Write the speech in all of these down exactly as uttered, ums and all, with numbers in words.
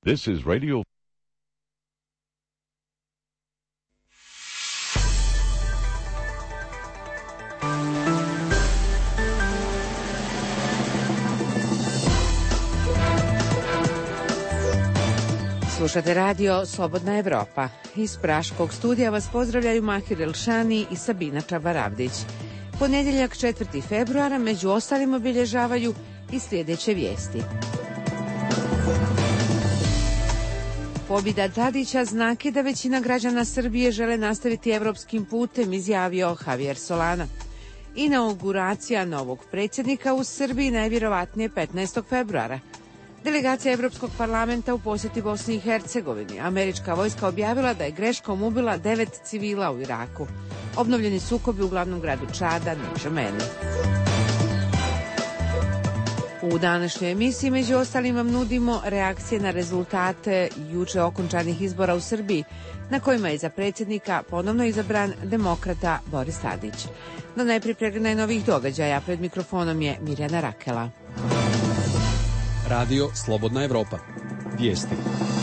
This is Radio. Slušate radio Slobodna Evropa. Iz Praškog studija vas pozdravljaju Mahir Elšani i Sabina Čabaravdić. Ponedjeljak četvrti februara među ostalim obilježavaju i sljedeće vijesti. Pobjeda Tadića znak je da većina građana Srbije žele nastaviti evropskim putem, izjavio Javier Solana. Inauguracija novog predsjednika u Srbiji najvjerovatnije petnaestog februara. Delegacija Evropskog parlamenta u posjeti Bosni i Hercegovini. Američka vojska objavila da je greškom ubila devet civila u Iraku. Obnovljeni sukobi u glavnom gradu Čada, N'Džameni. U današnjoj emisiji među ostalim vam nudimo reakcije na rezultate juče okončanih izbora u Srbiji, na kojima je za predsjednika ponovno izabran demokrata Boris Tadić. No najprije pregled najnovijih događaja. Pred mikrofonom je Mirjana Rakela. Radio Slobodna Evropa. Vijesti.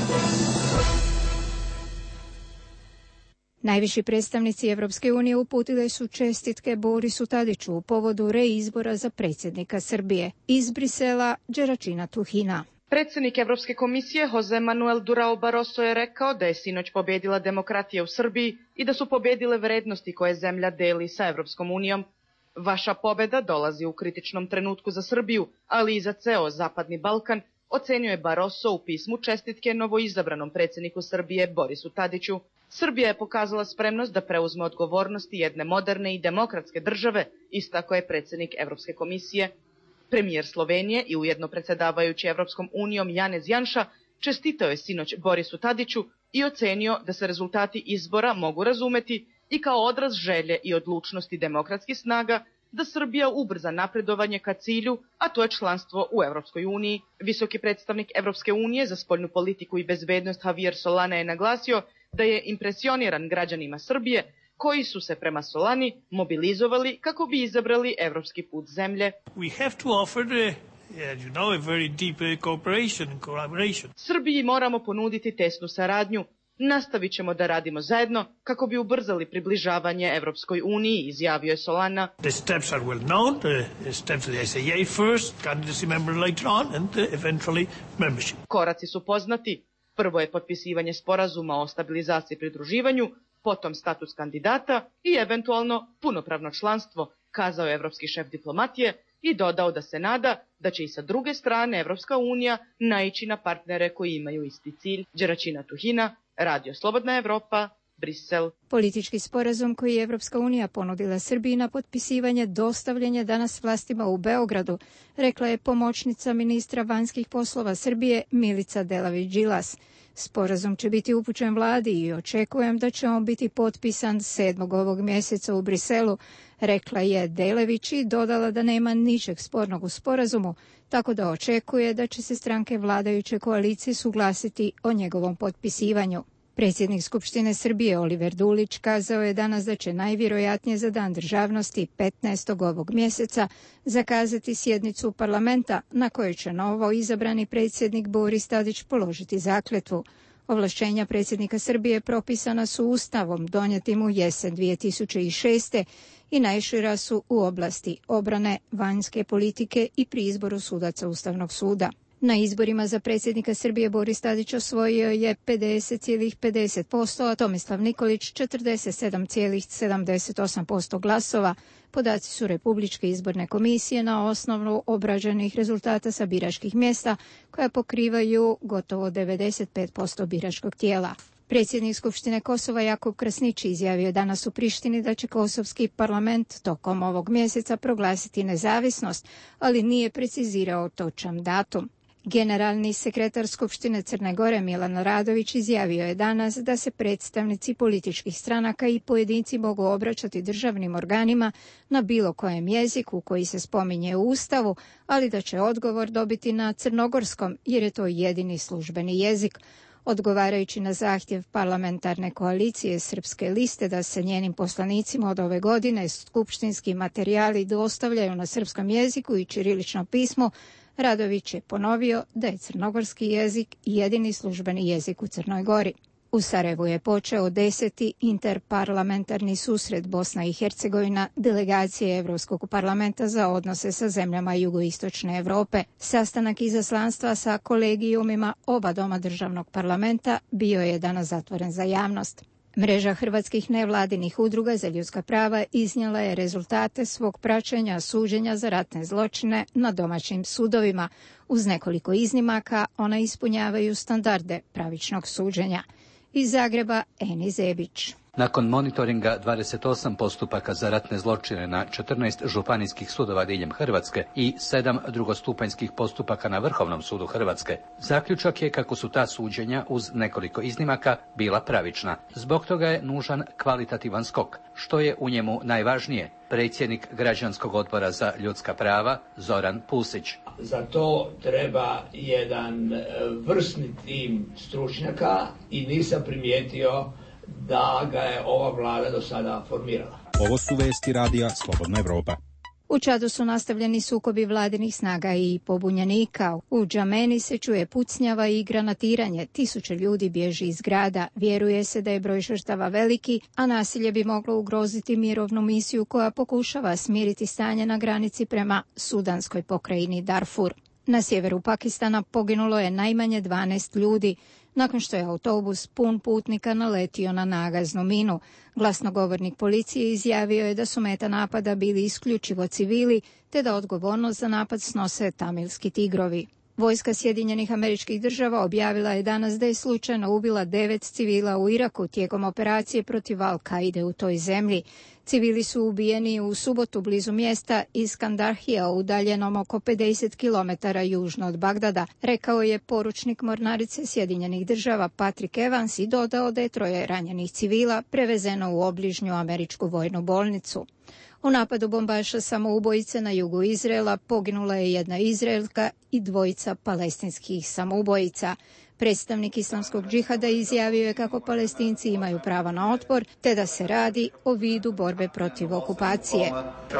Najviši predstavnici Evropske unije uputili su čestitke Borisu Tadiću u povodu reizbora za predsjednika Srbije. Iz Brisela, Đeračina Tuhina. Predsjednik Evropske komisije Jose Manuel Durao Barroso je rekao da je sinoć pobjedila demokratija u Srbiji i da su pobjedile vrednosti koje zemlja deli sa Evropskom unijom. Vaša pobjeda dolazi u kritičnom trenutku za Srbiju, ali i za ceo Zapadni Balkan, ocenio je Barroso u pismu čestitke novoizabranom predsjedniku Srbije Borisu Tadiću. Srbija je pokazala spremnost da preuzme odgovornosti jedne moderne i demokratske države, istako je predsjednik Evropske komisije. Premijer Slovenije i ujedno predsjedavajući Evropskom unijom Janez Janša čestitao je sinoć Borisu Tadiću i ocenio da se rezultati izbora mogu razumeti i kao odraz želje i odlučnosti demokratskih snaga da Srbija ubrza napredovanje ka cilju, a to je članstvo u Evropskoj uniji. Visoki predstavnik Evropske unije za spoljnu politiku i bezbednost Javier Solana je naglasio da je impresioniran građanima Srbije koji su se prema Solani mobilizovali kako bi izabrali evropski put zemlje. We have to offer the, as you know, a very deep cooperation and collaboration. Srbiji moramo ponuditi tesnu saradnju. Nastavit ćemo da radimo zajedno kako bi ubrzali približavanje Evropskoj uniji, izjavio je Solana. The steps are well known, the steps of the S A A first, candidacy member later on and eventually membership. Koraci su poznati. Prvo je potpisivanje sporazuma o stabilizaciji i pridruživanju, potom status kandidata i eventualno punopravno članstvo, kazao je evropski šef diplomatije i dodao da se nada da će i sa druge strane Evropska unija naići na partnere koji imaju isti cilj. Đeračina Tuhina, Radio Slobodna Evropa, Brisel. Politički sporazum koji je Evropska unija ponudila Srbiji na potpisivanje dostavljen danas vlastima u Beogradu, rekla je pomoćnica ministra vanjskih poslova Srbije Milica Delavić-Đilas. Sporazum će biti upućen vladi i očekujem da će on biti potpisan sedmog ovog mjeseca u Briselu, rekla je Delević i dodala da nema ničeg spornog u sporazumu, tako da očekuje da će se stranke vladajuće koalicije suglasiti o njegovom potpisivanju. Predsjednik Skupštine Srbije Oliver Dulić kazao je danas da će najvjerojatnije za Dan državnosti petnaestog ovog mjeseca zakazati sjednicu parlamenta na kojoj će novo izabrani predsjednik Boris Tadić položiti zakletvu. Ovlašćenja predsjednika Srbije propisana su Ustavom donijetim u jesen dvije tisuće šeste i najšira su u oblasti obrane, vanjske politike i pri izboru sudaca Ustavnog suda. Na izborima za predsjednika Srbije Boris Tadić osvojio je pedeset zarez pedeset posto, a Tomislav Nikolić četrdeset sedam zarez sedamdeset osam posto glasova. Podaci su Republičke izborne komisije na osnovu obrađenih rezultata sa biračkih mjesta koja pokrivaju gotovo devedeset pet posto biračkog tijela. Predsjednik Skupštine Kosova Jakub Krasnići izjavio je danas u Prištini da će kosovski parlament tokom ovog mjeseca proglasiti nezavisnost, ali nije precizirao točan datum. Generalni sekretar Skupštine Crne Gore Milan Radović izjavio je danas da se predstavnici političkih stranaka i pojedinci mogu obraćati državnim organima na bilo kojem jeziku koji se spominje u Ustavu, ali da će odgovor dobiti na crnogorskom jer je to jedini službeni jezik. Odgovarajući na zahtjev parlamentarne koalicije Srpske liste da se njenim poslanicima od ove godine skupštinski materijali dostavljaju na srpskom jeziku i ćiriličnom pismu, Radović je ponovio da je crnogorski jezik jedini službeni jezik u Crnoj Gori. U Sarajevu je počeo deseti interparlamentarni susret Bosna i Hercegovina delegacije Evropskog parlamenta za odnose sa zemljama jugoistočne Evrope. Sastanak izaslanstva sa kolegijumima oba doma državnog parlamenta bio je danas zatvoren za javnost. Mreža hrvatskih nevladinih udruga za ljudska prava iznijela je rezultate svog praćenja suđenja za ratne zločine na domaćim sudovima. Uz nekoliko iznimaka ona ispunjavaju standarde pravičnog suđenja. Iz Zagreba, Eni Zebić. Nakon monitoringa dvadeset osam postupaka za ratne zločine na četrnaest županijskih sudova diljem Hrvatske i sedam drugostupanjskih postupaka na Vrhovnom sudu Hrvatske, zaključak je kako su ta suđenja uz nekoliko iznimaka bila pravična. Zbog toga je nužan kvalitativan skok. Što je u njemu najvažnije? Predsjednik Građanskog odbora za ljudska prava Zoran Pusić. Za to treba jedan vrsni tim stručnjaka i nisam primijetio da ga je ova vlada do sada formirala. Ovo su vesti radija Slobodna Evropa. U Čadu su nastavljeni sukobi vladinih snaga i pobunjenika. U Džameni se čuje pucnjava i granatiranje. Tisuće ljudi bježi iz grada. Vjeruje se da je broj žrtava veliki, a nasilje bi moglo ugroziti mirovnu misiju koja pokušava smiriti stanje na granici prema sudanskoj pokrajini Darfur. Na sjeveru Pakistana poginulo je najmanje dvanaest ljudi nakon što je autobus pun putnika naletio na nagaznu minu. Glasnogovornik policije izjavio je da su meta napada bili isključivo civili, te da odgovornost za napad snose tamilski tigrovi. Vojska Sjedinjenih Američkih Država objavila je danas da je slučajno ubila devet civila u Iraku tijekom operacije protiv Al-Kaide u toj zemlji. Civili su ubijeni u subotu blizu mjesta Iskandarhija, udaljenom oko pedeset kilometara južno od Bagdada, rekao je poručnik mornarice Sjedinjenih Država Patrick Evans i dodao da je troje ranjenih civila prevezeno u obližnju američku vojnu bolnicu. U napadu bombaša samoubojice na jugu Izraela poginula je jedna Izraelka i dvojica palestinskih samoubojica. Predstavnik islamskog džihada izjavio je kako Palestinci imaju pravo na otpor, te da se radi o vidu borbe protiv okupacije.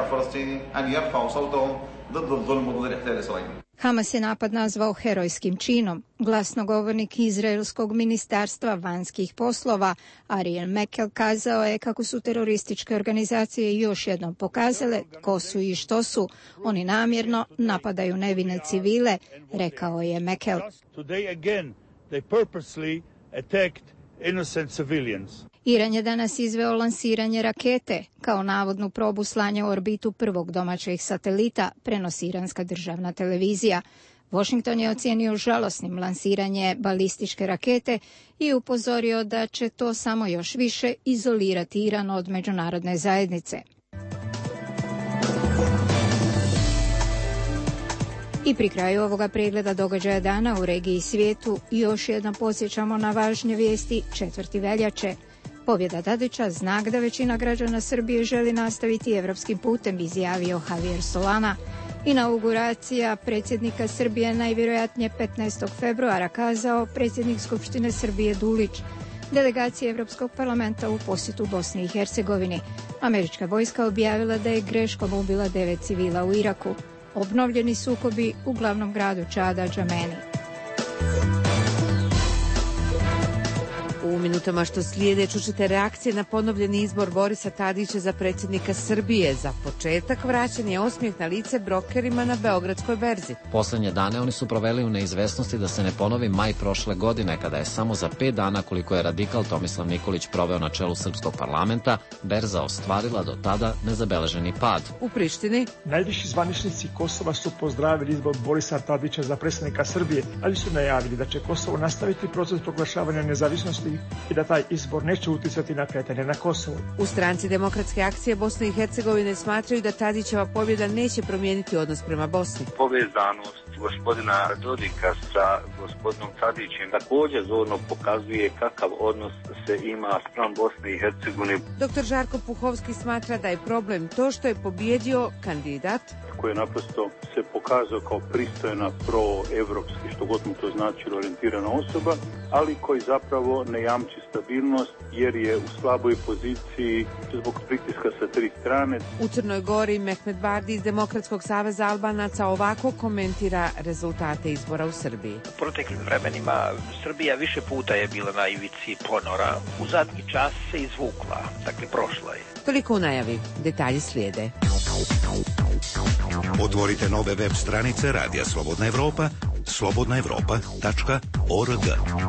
Hamas je napad nazvao herojskim činom. Glasnogovornik izraelskog ministarstva vanjskih poslova Ariel Mekel kazao je kako su terorističke organizacije još jednom pokazale ko su i što su. Oni namjerno napadaju nevine civile, rekao je Mekel. Iran je danas izveo lansiranje rakete kao navodnu probu slanja u orbitu prvog domaćeg satelita, prenosi iranska državna televizija. Washington je ocijenio žalosnim lansiranje balističke rakete i upozorio da će to samo još više izolirati Iran od međunarodne zajednice. I pri kraju ovoga pregleda događaja dana u regiji i svijetu još jednom podsjećamo na važnje vijesti četvrte veljače. Pobjeda Tadića znak da većina građana Srbije želi nastaviti evropskim putem, izjavio Javier Solana. Inauguracija predsjednika Srbije najvjerojatnije petnaestog februara, kazao predsjednik Skupštine Srbije Dulić. Delegacija Evropskog parlamenta u posjetu Bosni i Hercegovini. Američka vojska objavila da je greškom ubila devet civila u Iraku. Obnovljeni sukobi u glavnom gradu Čada, Džameni. U minutama što slijede čućete reakcije na ponovljeni izbor Borisa Tadića za predsjednika Srbije. Za početak vraćen je osmijeh na lice brokerima na Beogradskoj berzi. Poslednje dane oni su proveli u neizvesnosti da se ne ponovi maj prošle godine, kada je samo za pet dana, koliko je radikal Tomislav Nikolić proveo na čelu srpskog parlamenta, berza ostvarila do tada nezabeleženi pad. U Prištini najviši zvaničnici Kosova su pozdravili izbor Borisa Tadića za predsjednika Srbije, ali su najavili da će Kosovo nastaviti proces proglašavanja nezavisnosti i da taj izbor neće uticati na kretanje na Kosovu. U stranci Demokratske akcije Bosne i Hercegovine smatraju da Tadićeva pobjeda neće promijeniti odnos prema Bosni. Povezanost gospodina Dodika sa gospodinom Tadićem također zorno pokazuje kakav odnos se ima spram Bosne i Hercegovine. Doktor Žarko Puhovski smatra da je problem to što je pobjedio kandidat koji je naprosto se pokazao kao pristojna, proevropski, što god mu to znači, orijentirana osoba, ali koji zapravo ne jamči stabilnost jer je u slaboj poziciji zbog pritiska sa tri strane. U Crnoj Gori Mehmet Bardi iz Demokratskog saveza Albanaca ovako komentira rezultate izbora u Srbiji. U proteklim vremenima Srbija više puta je bila na ivici ponora. U zadnji čas se izvukla, dakle prošla je. Toliko u najavi. Detalji slijede. Otvorite nove web stranice Radija Slobodna Evropa, slobodna evropa tačka org.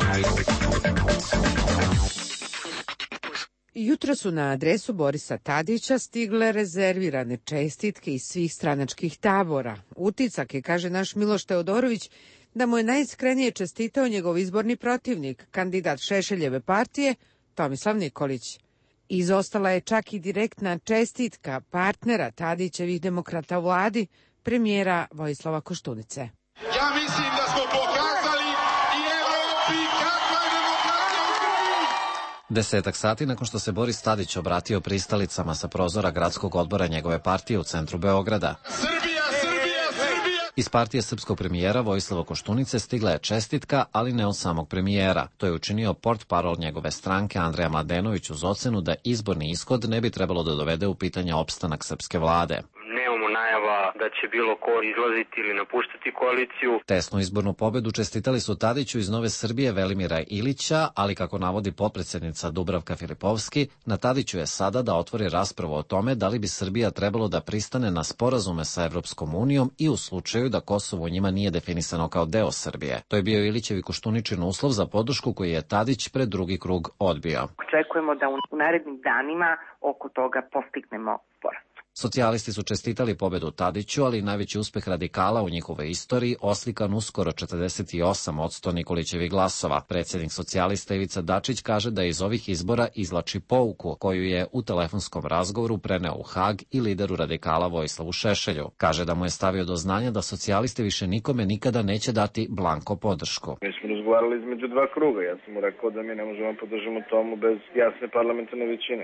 Jutro su na adresu Borisa Tadića stigle rezervirane čestitke iz svih stranačkih tabora. Utisak je, kaže naš Miloš Teodorović, da mu je najiskrenije čestitao njegov izborni protivnik, kandidat Šešeljeve partije, Tomislav Nikolić. Izostala je čak i direktna čestitka partnera Tadićevih demokrata u vladi, premijera Vojislava Koštunice. Ja mislim da smo pokazali i Evropi kakva je demokratija u Srbiji. Desetak sati nakon što se Boris Tadić obratio pristalicama sa prozora gradskog odbora njegove partije u centru Beograda. Srbija, Srbija, Srbija! Iz partije srpskog premijera Vojislava Koštunice stigla je čestitka, ali ne od samog premijera. To je učinio portparol njegove stranke Andreja Mladenović uz ocenu da izborni ishod ne bi trebalo da dovede u pitanje opstanak srpske vlade. Nemamo najava da će bilo ko izlaziti ili napuštati koaliciju. Tesnu izbornu pobedu čestitali su Tadiću iz Nove Srbije Velimira Ilića, ali kako navodi potpredsednica Dubravka Filipovski, na Tadiću je sada da otvori raspravu o tome da li bi Srbija trebalo da pristane na sporazume sa Evropskom unijom i u slučaju da Kosovo u njima nije definisano kao deo Srbije. To je bio Ilićev i Koštuničin uslov za podršku koji je Tadić pred drugi krug odbio. Očekujemo da u narednim danima oko toga postignemo sporazum. Socijalisti su čestitali pobedu Tadiću, ali najveći uspeh radikala u njihovoj istoriji oslikan uskoro četrdeset osam posto Nikolićevih glasova. Predsjednik socijalista Ivica Dačić kaže da iz ovih izbora izvlači pouku koju je u telefonskom razgovoru preneo u Hag i lideru radikala Vojislavu Šešelju. Kaže da mu je stavio do znanja da socijalisti više nikome nikada neće dati blanko podršku. Mi smo razgovarali između dva kruga. Ja sam mu rekao da mi ne možemo podržati tomu bez jasne parlamentarne većine.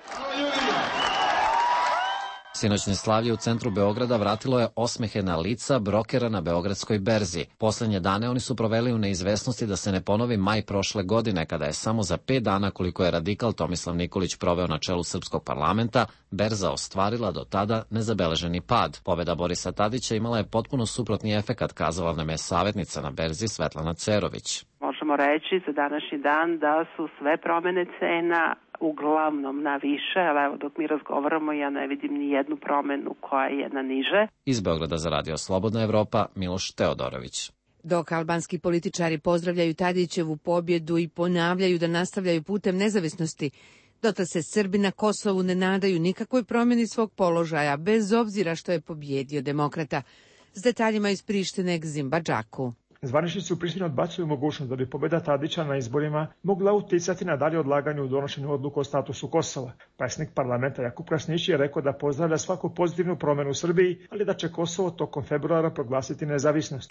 Sinoćne slavlje u centru Beograda vratilo je osmehe na lica brokera na Beogradskoj berzi. Poslednje dane oni su proveli u neizvesnosti da se ne ponovi maj prošle godine, kada je samo za pet dana, koliko je radikal Tomislav Nikolić proveo na čelu srpskog parlamenta, berza ostvarila do tada nezabeleženi pad. Pobeda Borisa Tadića imala je potpuno suprotni efekat, kazala nam je savjetnica na berzi Svetlana Cerović. Možemo reći za današnji dan da su sve promene cena uglavnom na više, ali evo dok mi razgovaramo ja ne vidim ni jednu promenu koja je na niže. Iz Beograda za Radio Slobodna Evropa, Miloš Teodorović. Dok albanski političari pozdravljaju Tadićevu pobjedu i ponavljaju da nastavljaju putem nezavisnosti, dotle se Srbi na Kosovu ne nadaju nikakvoj promjeni svog položaja, bez obzira što je pobjedio demokrata. S detaljima iz Prištine, Gzim Badžaku. Zvaničnici u Prištini odbacuju mogućnost da bi pobjeda Tadića na izborima mogla uticati na dalje odlaganje u donošenju odluka o statusu Kosova. Predsjednik parlamenta Jakub Krasnić je rekao da pozdravlja svaku pozitivnu promjenu u Srbiji, ali da će Kosovo tokom februara proglasiti nezavisnost.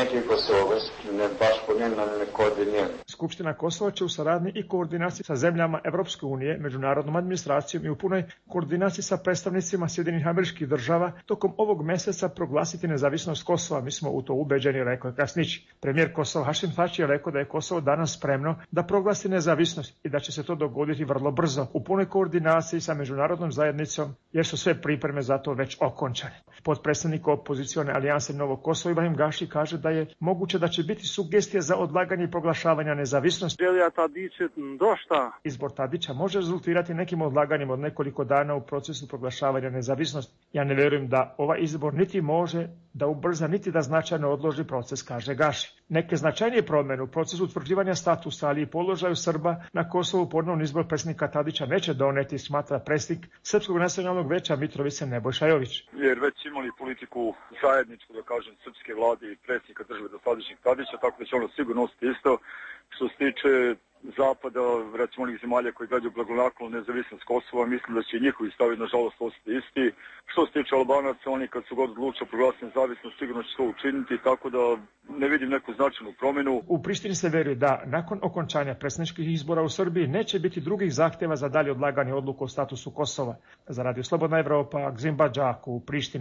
Skupština Kosova će u saradnji i koordinaciji sa zemljama Evropske unije, međunarodnom administracijom i u punoj koordinaciji sa predstavnicima Sjedinjenih Američkih Država tokom ovog mjeseca proglasiti nezavisnost Kosova. Mi smo u to ubeđeni, rekao je Krasnić. Premijer Kosova Hašim Tači je rekao da je Kosovo danas spremno da proglasi nezavisnost i da će se to dogoditi vrlo brzo u punoj koordinaciji sa međunarodnom zajednicom, jer su sve pripreme za to već okončane. Potpredsjednik opozicione alijanse Novo Kosovo Ibrahim Gaši kaže da je moguće da će biti sugestije za odlaganje i proglašavanja nezavisnosti. Izbor Tadića može rezultirati nekim odlaganjem od nekoliko dana u procesu proglašavanja nezavisnosti. Ja ne vjerujem da ovaj izbor niti može da ubrza niti da značajno odloži proces, kaže Gaši. Neke značajnije promjene u procesu utvrđivanja statusa, ali i položaju Srba na Kosovu ponovni izbor predsjednika Tadića neće doneti, smatra predsjednik Srpskog nacionalnog veća Mitrovice Nebojša Jović. Jer već imali politiku zajedničku, da kažem, srpske vlade i predsjednika države dosadašnjeg Tadića, tako da će ono sigurno ostati isto. Što se tiče zapada, recimo onih zemalja koji gledaju blagonaklono nezavisnost Kosova, mislim da će i njihovi stavi nažalost ostati isti. Što se tiče Albanaca, oni kad su god odlučili proglasiti nezavisnost, sigurno će to učiniti, tako da ne vidim neku značajnu promjenu. U Prištini se veruje da nakon okončanja predsjedničkih izbora u Srbiji neće biti drugih zahtjeva za dalje odlaganje odluku o statusu Kosova. Za Radio Slobodna Evropa, Gzim Badžaku, Priština.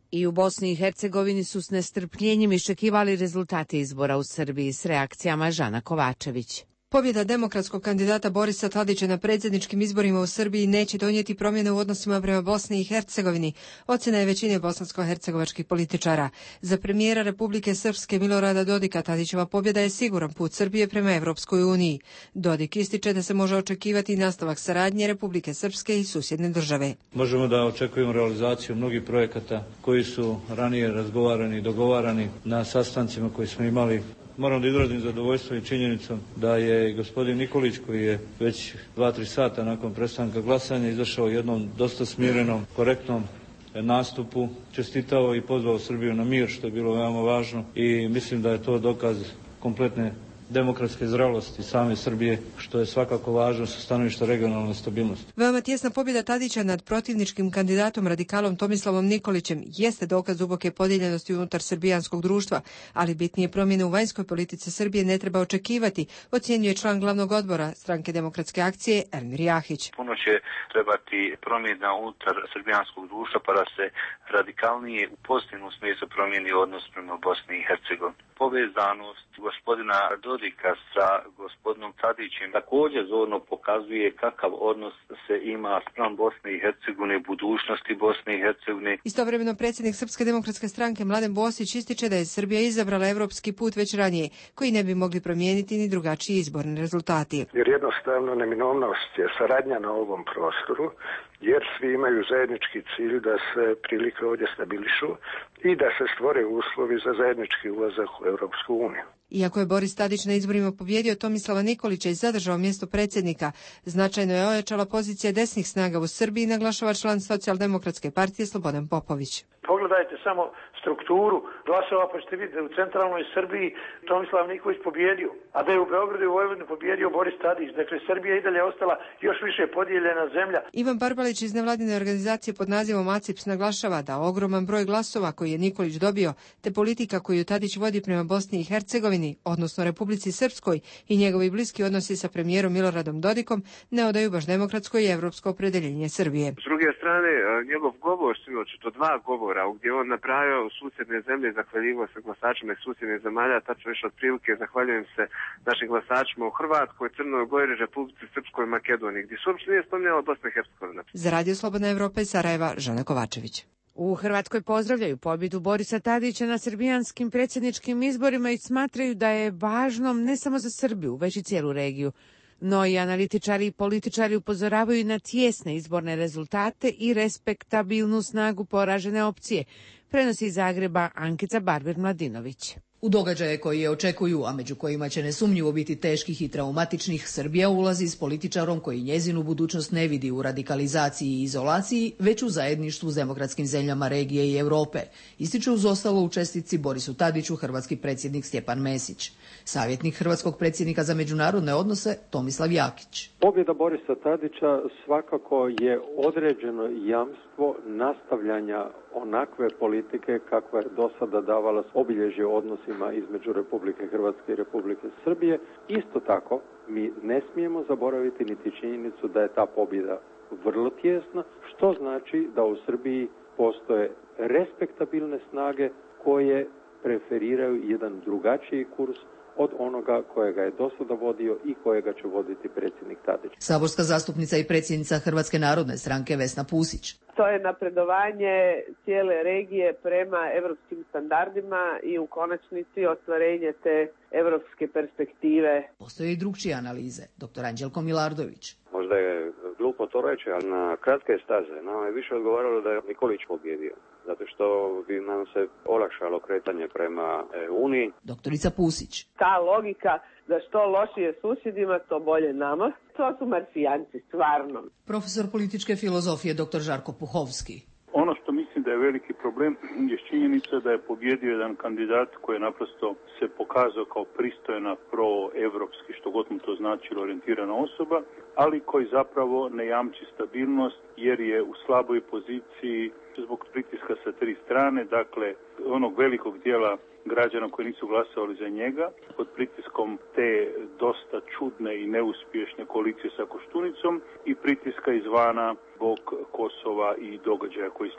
I u Bosni i Hercegovini su s nestrpljenjem iščekivali rezultate izbora u Srbiji s reakcijama Žana Kovačević. Pobjeda demokratskog kandidata Borisa Tadića na predsjedničkim izborima u Srbiji neće donijeti promjene u odnosima prema Bosni i Hercegovini, ocjena je većine bosansko-hercegovačkih političara. Za premijera Republike Srpske Milorada Dodika Tadićeva pobjeda je siguran put Srbije prema Evropskoj uniji. Dodik ističe da se može očekivati nastavak saradnje Republike Srpske i susjedne države. Možemo da očekujemo realizaciju mnogih projekata koji su ranije razgovarani i dogovarani na sastancima koji smo imali. Moram da izrazim zadovoljstvo i činjenicom da je gospodin Nikolić, koji je već dva, tri sata nakon prestanka glasanja izašao jednom dosta smirenom, korektnom nastupu, čestitao i pozvao Srbiju na mir, što je bilo veoma važno, i mislim da je to dokaz kompletne demokratske zrelosti same Srbije, što je svakako važno sa stanovišta regionalne stabilnosti. Veoma tjesna pobjeda Tadića nad protivničkim kandidatom radikalom Tomislavom Nikolićem jeste dokaz duboke podijeljenosti unutar srbijanskog društva, ali bitnije promjene u vanjskoj politici Srbije ne treba očekivati, ocjenjuje član glavnog odbora Stranke demokratske akcije Elmir Jahić. Puno će trebati promjena unutar srbijanskog društva pa da se radikalnije u pozitivnom smislu promijeni odnos prema Bosni i Hercegovini. Povezanost gospodina Dodika sa gospodinom Tadićem također zorno pokazuje kakav odnos se ima spram Bosne i Hercegovine, budućnosti Bosne i Hercegovine. Istovremeno predsjednik Srpske demokratske stranke Mladen Bosić ističe da je Srbija izabrala evropski put već ranije, koji ne bi mogli promijeniti ni drugačiji izborni rezultati. Jer jednostavno neminovnost je saradnja na ovom prostoru, jer svi imaju zajednički cilj da se prilike ovdje stabilišu i da se stvore uslovi za zajednički ulazak u Europsku uniju. Iako je Boris Tadić na izborima pobjedio Tomislava Nikolića i zadržao mjesto predsjednika, značajno je ojačala pozicija desnih snaga u Srbiji, naglašava član Socijaldemokratske partije Slobodan Popović. Pogledajte samo strukturu glasova, pa ćete vidjeti da u centralnoj Srbiji Tomislav Nikolić pobjedio, a da je u Beogradu i Vojvodini pobjedio Boris Tadić. Dakle, Srbija i dalje ostala još više podijeljena zemlja. Ivan Barbalić iz nevladine organizacije pod nazivom A C I P S naglašava da ogroman broj glasova koji je Nikolić dobio, te politika koju Tadić vodi prema Bosni i Hercegovini, odnosno Republici Srpskoj, i njegovi bliski odnosi sa premijerom Miloradom Dodikom ne odaju baš demokratsko i evropsko opredeljenje Srbije. S druge strane, njegov govor, to dva govora, gdje on napravio susjedne zemlje, zahvaljivo se glasačima iz susjednih zemalja, tačno više otprilike zahvaljujem se našim glasačima u Hrvatskoj, Crnoj Gori, Republici Srpskoj i Makedoniji, gdje se uopće nije spominjala Bosna i Hercegovina. Za Radio Slobodna Evropa iz Sarajeva, Žana Kovačević. U Hrvatskoj pozdravljaju pobjedu Borisa Tadića na srbijanskim predsjedničkim izborima i smatraju da je važno ne samo za Srbiju, već i cijelu regiju. No i analitičari i političari upozoravaju na tijesne izborne rezultate i respektabilnu snagu poražene opcije, prenosi iz Zagreba Ankica Barber-Mladinović. U događaje koji je očekuju, a među kojima će nesumnjivo biti teških i traumatičnih, Srbija ulazi s političarom koji njezinu budućnost ne vidi u radikalizaciji i izolaciji, već u zajedništvu s demokratskim zemljama regije i Europe, ističe uz ostalo u čestitci Borisu Tadiću hrvatski predsjednik Stjepan Mesić. Savjetnik hrvatskog predsjednika za međunarodne odnose Tomislav Jakić. Pobjeda Borisa Tadića svakako je određeno jamstvo nastavljanja onakve politike kakva je do sada davala obilježje odnosima između Republike Hrvatske i Republike Srbije. Isto tako, mi ne smijemo zaboraviti niti činjenicu da je ta pobjeda vrlo tjesna, što znači da u Srbiji postoje respektabilne snage koje preferiraju jedan drugačiji kurs od onoga kojega je do sada vodio i kojega će voditi predsjednik Tadić. Saborska zastupnica i predsjednica Hrvatske narodne stranke Vesna Pusić. To je napredovanje cijele regije prema evropskim standardima i u konačnici ostvarenje te evropske perspektive. Postoje i drugčije analize. Doktor Anđelko Milardović. Možda je glupo to reći, ali na kratke staze nama je više odgovaralo da je Nikolić pobjedio, zato što bi nam se olakšalo kretanje prema Uniji. Doktorica Pusić. Ta logika da što lošije susjedima, to bolje nama, to su marsijanci, stvarno. Profesor političke filozofije doktor Žarko Puhovski. Ono što mislim da je veliki problem je činjenica da je pobjedio jedan kandidat koji je naprosto se pokazao kao pristojna, proevropski, što god mu to značilo, orijentirana osoba, ali koji zapravo ne jamči stabilnost jer je u slaboj poziciji zbog pritiska sa tri strane, dakle onog velikog dijela građana koji nisu glasovali za njega, pod pritiskom te dosta čudne i neuspješne koalicije sa Koštunicom i pritiska izvana zbog Kosova i događaja koji slijede.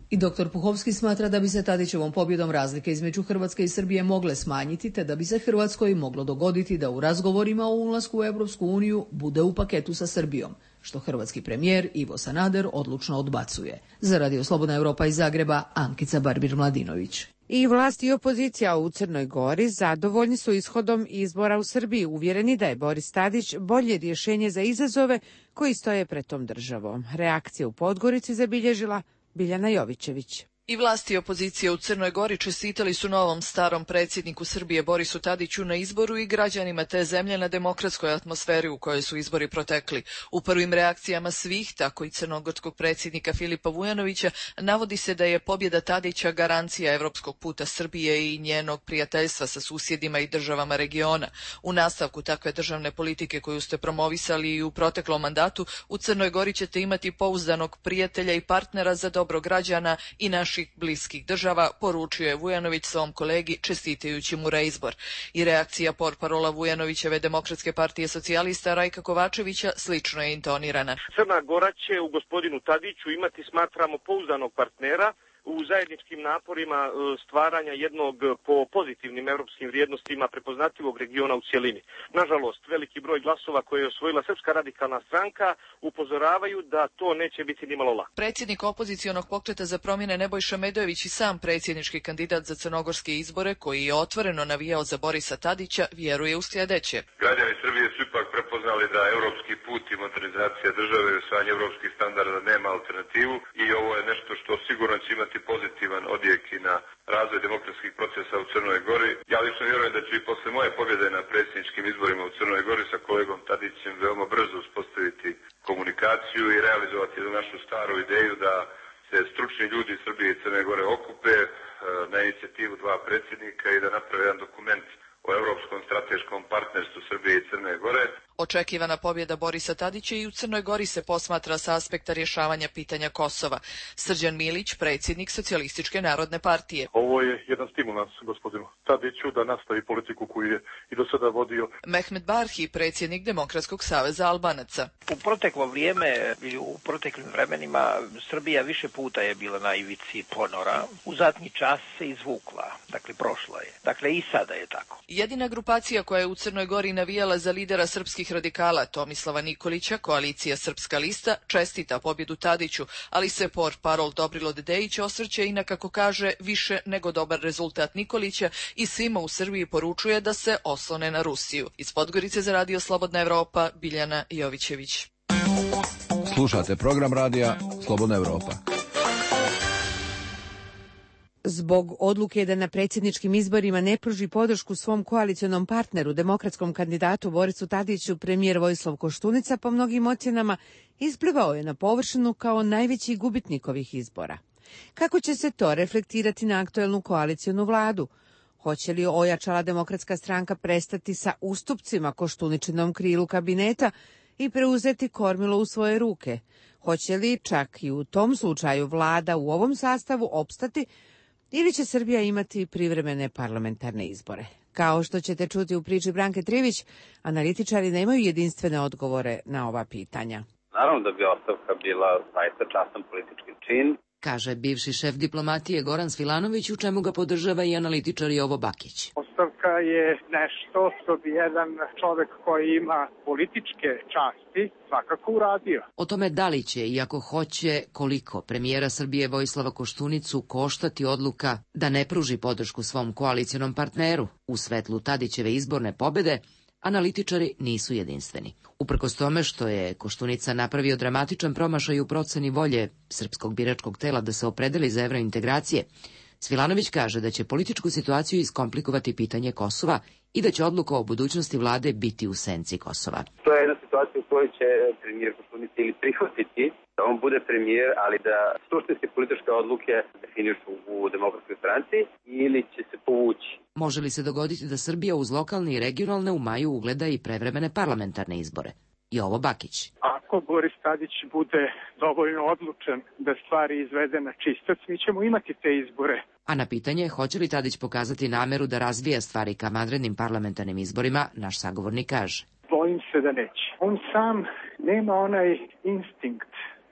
I doktor Puhovski smatra da bi se Tadićevom pobjedom razlike između Hrvatske i Srbije mogle smanjiti, te da bi se Hrvatskoj moglo dogoditi da u razgovorima o ulasku u Europsku uniju bude u paketu sa Srbijom, što hrvatski premijer Ivo Sanader odlučno odbacuje. Za Radio Slobodna Europa iz Zagreba, Ankica Barbir-Mladinović. I vlast i opozicija u Crnoj Gori zadovoljni su ishodom izbora u Srbiji, uvjereni da je Boris Tadić bolje rješenje za izazove koji stoje pred tom državom. Reakcija u Podgorici zabilježila Biljana Jovićević. I vlasti i opozicije u Crnoj Gori čestitali su novom starom predsjedniku Srbije Borisu Tadiću na izboru i građanima te zemlje na demokratskoj atmosferi u kojoj su izbori protekli. U prvim reakcijama svih, tako i crnogorskog predsjednika Filipa Vujanovića, navodi se da je pobjeda Tadića garancija evropskog puta Srbije i njenog prijateljstva sa susjedima i državama regiona. U nastavku takve državne politike koju ste promovisali i u proteklom mandatu, u Crnoj Gori ćete imati pouzdanog prijatelja i partnera za dobro građana i naš bliskih država, poručio je Vujanović svom kolegi čestitajući mu reizbor. I reakcija portparola Vujanovićeve Demokratske partije socijalista Rajka Kovačevića slično je intonirana. Crna Gora će u gospodinu Tadiću imati, smatramo, pouzdanog partnera u zajedničkim naporima stvaranja jednog po pozitivnim europskim vrijednostima prepoznatljivog regiona u cjelini. Nažalost, veliki broj glasova koje je osvojila Srpska radikalna stranka upozoravaju da to neće biti nimalo lako. Predsjednik opozicionog pokreta za promjene Nebojša Medojević i sam predsjednički kandidat za crnogorske izbore, koji je otvoreno navijao za Borisa Tadića, vjeruje u sljedeće. Građani Srbije su ipak prepoznali da europski put i modernizacija države i usvajanje europskih standarda nema alternativu i ovo je nešto što sigurno će imati pozitivan odjek i na razvoj demokratskih procesa u Crnoj Gori. Ja lično vjerujem da ću i posle moje pobjede na predsjedničkim izborima u Crnoj Gori sa kolegom Tadićem veoma brzo uspostaviti komunikaciju i realizovati jednu našu staru ideju da se stručni ljudi iz Srbije i Crne Gore okupe na inicijativu dva predsjednika i da naprave jedan dokument o europskom strateškom partnerstvu Srbije i Crne Gore. Očekivana pobjeda Borisa Tadića i u Crnoj Gori se posmatra sa aspekta rješavanja pitanja Kosova. Srđan Milić, predsjednik Socijalističke narodne partije. Ovo je jedan stimulans gospodinu Tadiću da nastavi politiku koju je i do sada vodio. Mehmet Barhi, predsjednik Demokratskog saveza Albanaca. U proteklo vrijeme ili u proteklim vremenima Srbija više puta je bila na ivici ponora. U zadnji čas se izvukla, dakle prošla je. Dakle i sada je tako. Jedina grupacija koja je u Crnoj Gori navijala za lidera srpskih radikala Tomislava Nikolića, koalicija Srpska lista, čestita pobjedu Tadiću, ali se portparol Dobrilo Dedejić osvrće i na, kako kaže, više nego dobar rezultat Nikolića i svima u Srbiji poručuje da se oslone na Rusiju. Iz Podgorice za Radio Slobodna Evropa, Biljana Jovićević. Slušate program radija Slobodna Evropa. Zbog odluke da na predsjedničkim izborima ne pruži podršku svom koalicionom partneru, demokratskom kandidatu Borisu Tadiću, premijer Vojislav Koštunica po mnogim ocjenama isplivao je na površinu kao najveći gubitnik ovih izbora. Kako će se to reflektirati na aktuelnu koalicionu vladu? Hoće li ojačala demokratska stranka prestati sa ustupcima Koštuničinom krilu kabineta i preuzeti kormilo u svoje ruke? Hoće li čak i u tom slučaju vlada u ovom sastavu opstati ili će Srbija imati privremene parlamentarne izbore? Kao što ćete čuti u priči Branke Trivić, analitičari nemaju jedinstvene odgovore na ova pitanja. Naravno da bi ostavka bila zaista častan politički čin, kaže bivši šef diplomatije Goran Svilanović, u čemu ga podržava i analitičar Jovo Bakić. Ostavka je nešto što bi jedan čovek koji ima političke časti svakako uradio. O tome da li će, i ako hoće, koliko premijera Srbije Vojislava Koštunicu koštati odluka da ne pruži podršku svom koalicionom partneru u svetlu Tadićeve izborne pobede, analitičari nisu jedinstveni. Uprkos tome što je Koštunica napravio dramatičan promašaj u proceni volje srpskog biračkog tela da se opredeli za evrointegracije, Svilanović kaže da će političku situaciju iskomplikovati pitanje Kosova i da će odluka o budućnosti vlade biti u senci Kosova. To je jedna situacija u kojoj će premijer Koštunica ili prihvatiti da on bude premijer, ali da suštinske političke odluke definišu u demokratskoj stranci, ili će se povući. Može li se dogoditi da Srbija uz lokalne i regionalne u maju ugleda i prevremene parlamentarne izbore? Jovo Bakić. Ako Boris Tadić bude dovoljno odlučan da stvari izvede na čistac, mi ćemo imati te izbore. A na pitanje hoće li Tadić pokazati nameru da razvija stvari ka vanrednim parlamentarnim izborima, naš sagovornik kaže. Bojim se da neće. On sam nema onaj instinkt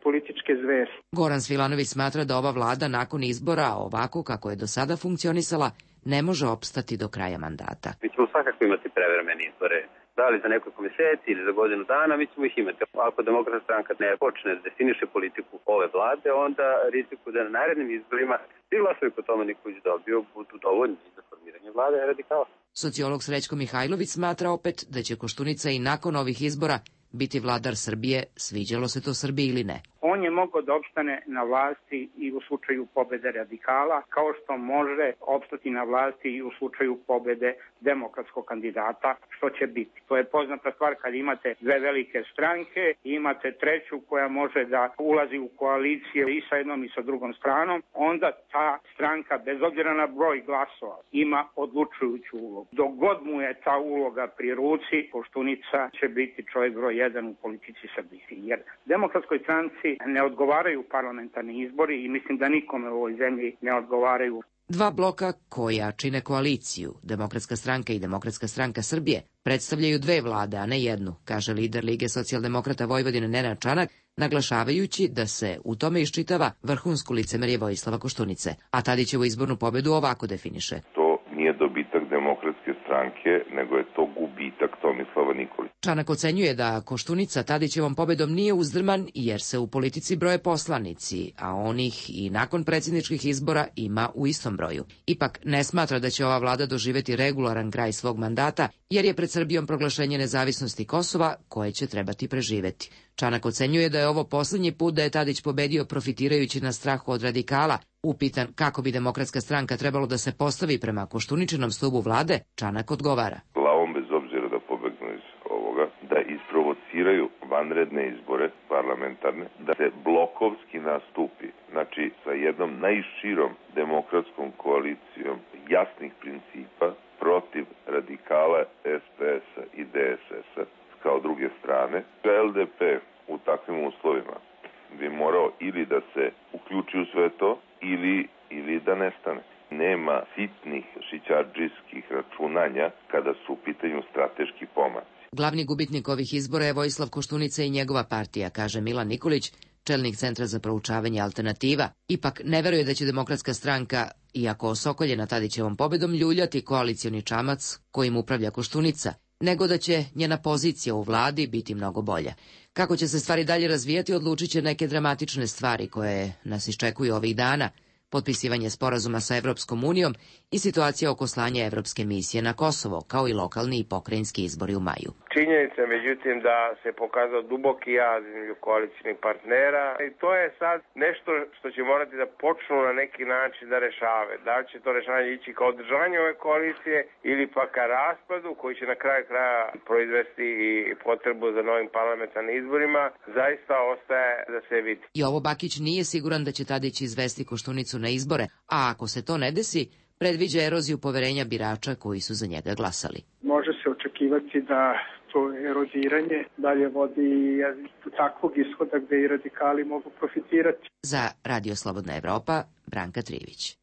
političke zveri. Goran Svilanović smatra da ova vlada nakon izbora, ovako kako je do sada funkcionisala, ne može opstati do kraja mandata. Mi ćemo svakako imati prevremene izbore. Da li za nekoliko mjeseci ili za godinu dana, mi ćemo ih imati. Ako Demokratska stranka ne počne da definiše politiku ove vlade, onda riziku da na narednim izborima svi glasovi ko tome Nikolić dobio budu dovoljni za formiranje vlade radikala. Sociolog Srećko Mihajlović smatra opet da će Koštunica i nakon ovih izbora biti vladar Srbije, sviđalo se to Srbiji ili ne. On je mogao da opstane na vlasti i u slučaju pobede radikala, kao što može opstati na vlasti i u slučaju pobede demokratskog kandidata, što će biti. To je poznata stvar kad imate dve velike stranke, imate treću koja može da ulazi u koalicije i sa jednom i sa drugom stranom, onda ta stranka, bez obzira na broj glasova, ima odlučujuću ulogu. Dok god mu je ta uloga pri ruci, Koštunica će biti čovjek broj jedan u politici Srbije. Jer demokratskoj stranci ne odgovaraju parlamentarni izbori i mislim da nikome u ovoj zemlji ne odgovaraju. Dva bloka koja čine koaliciju, Demokratska stranka i Demokratska stranka Srbije, predstavljaju dve vlade, a ne jednu, kaže lider Lige socijaldemokrata Vojvodine Nenad Čanak, naglašavajući da se u tome iščitava vrhunsko licemerje Vojislava Koštunice, a Tadićevu izbornu pobedu ovako definiše. To nije dobitak Demokratske stranke, nego je to gubitak Tomislava Nikolića. Čanak ocenjuje da Koštunica Tadićevom pobedom nije uzdrman jer se u politici broje poslanici, a onih i nakon predsjedničkih izbora ima u istom broju. Ipak ne smatra da će ova vlada doživjeti regularan kraj svog mandata, jer je pred Srbijom proglašenje nezavisnosti Kosova koje će trebati preživeti. Čanak ocenjuje da je ovo posljednji put da je Tadić pobedio profitirajući na strahu od radikala. Upitan kako bi Demokratska stranka trebalo da se postavi prema Koštuničinom stubu vlade, Čanak odgovara. Glavom bez obzira da pobegnu iz ovoga, da isprovociraju vanredne izbore parlamentarne, da se blokovski nastupi, znači sa jednom najširom demokratskom koalicijom jasnih principa protiv radikala S P S-a i D S S-a kao druge strane. L D P u takvim uslovima bi morao ili da se uključi u sve to, ili, ili da nestane. Nema sitnih šićardžijskih računanja kada su u pitanju strateški pomaci. Glavni gubitnik ovih izbora je Vojislav Koštunica i njegova partija, kaže Milan Nikolić, čelnik Centra za proučavanje alternativa. Ipak ne veruje da će Demokratska stranka, iako osokoljena Tadićevom pobedom, ljuljati koalicioni čamac kojim upravlja Koštunica, nego da će njena pozicija u vladi biti mnogo bolja. Kako će se stvari dalje razvijati, odlučit će neke dramatične stvari koje nas iščekuju ovih dana, potpisivanje sporazuma sa Evropskom unijom i situacija oko slanja evropske misije na Kosovo, kao i lokalni i pokrajinski izbori u maju. Činjenica, međutim, da se pokazao duboki jaz između koalicijnih partnera i to je sad nešto što će morati da počnu na neki način da rešave. Da li će to rešavanje ići kao održanje ove koalicije ili pa ka raspadu koji će na kraju kraja proizvesti i potrebu za novim parlamentarnim izborima, zaista ostaje da se vidi. Jovo Bakić nije siguran da će Tadić izvesti Koštunicu na izbore, a ako se to ne desi, predviđa eroziju poverenja birača koji su za njega glasali. Može se očekivati da to erodiranje dalje vodi do takvog ishoda gde i radikali mogu profitirati. Za Radio Slobodna Evropa, Branka Trivić.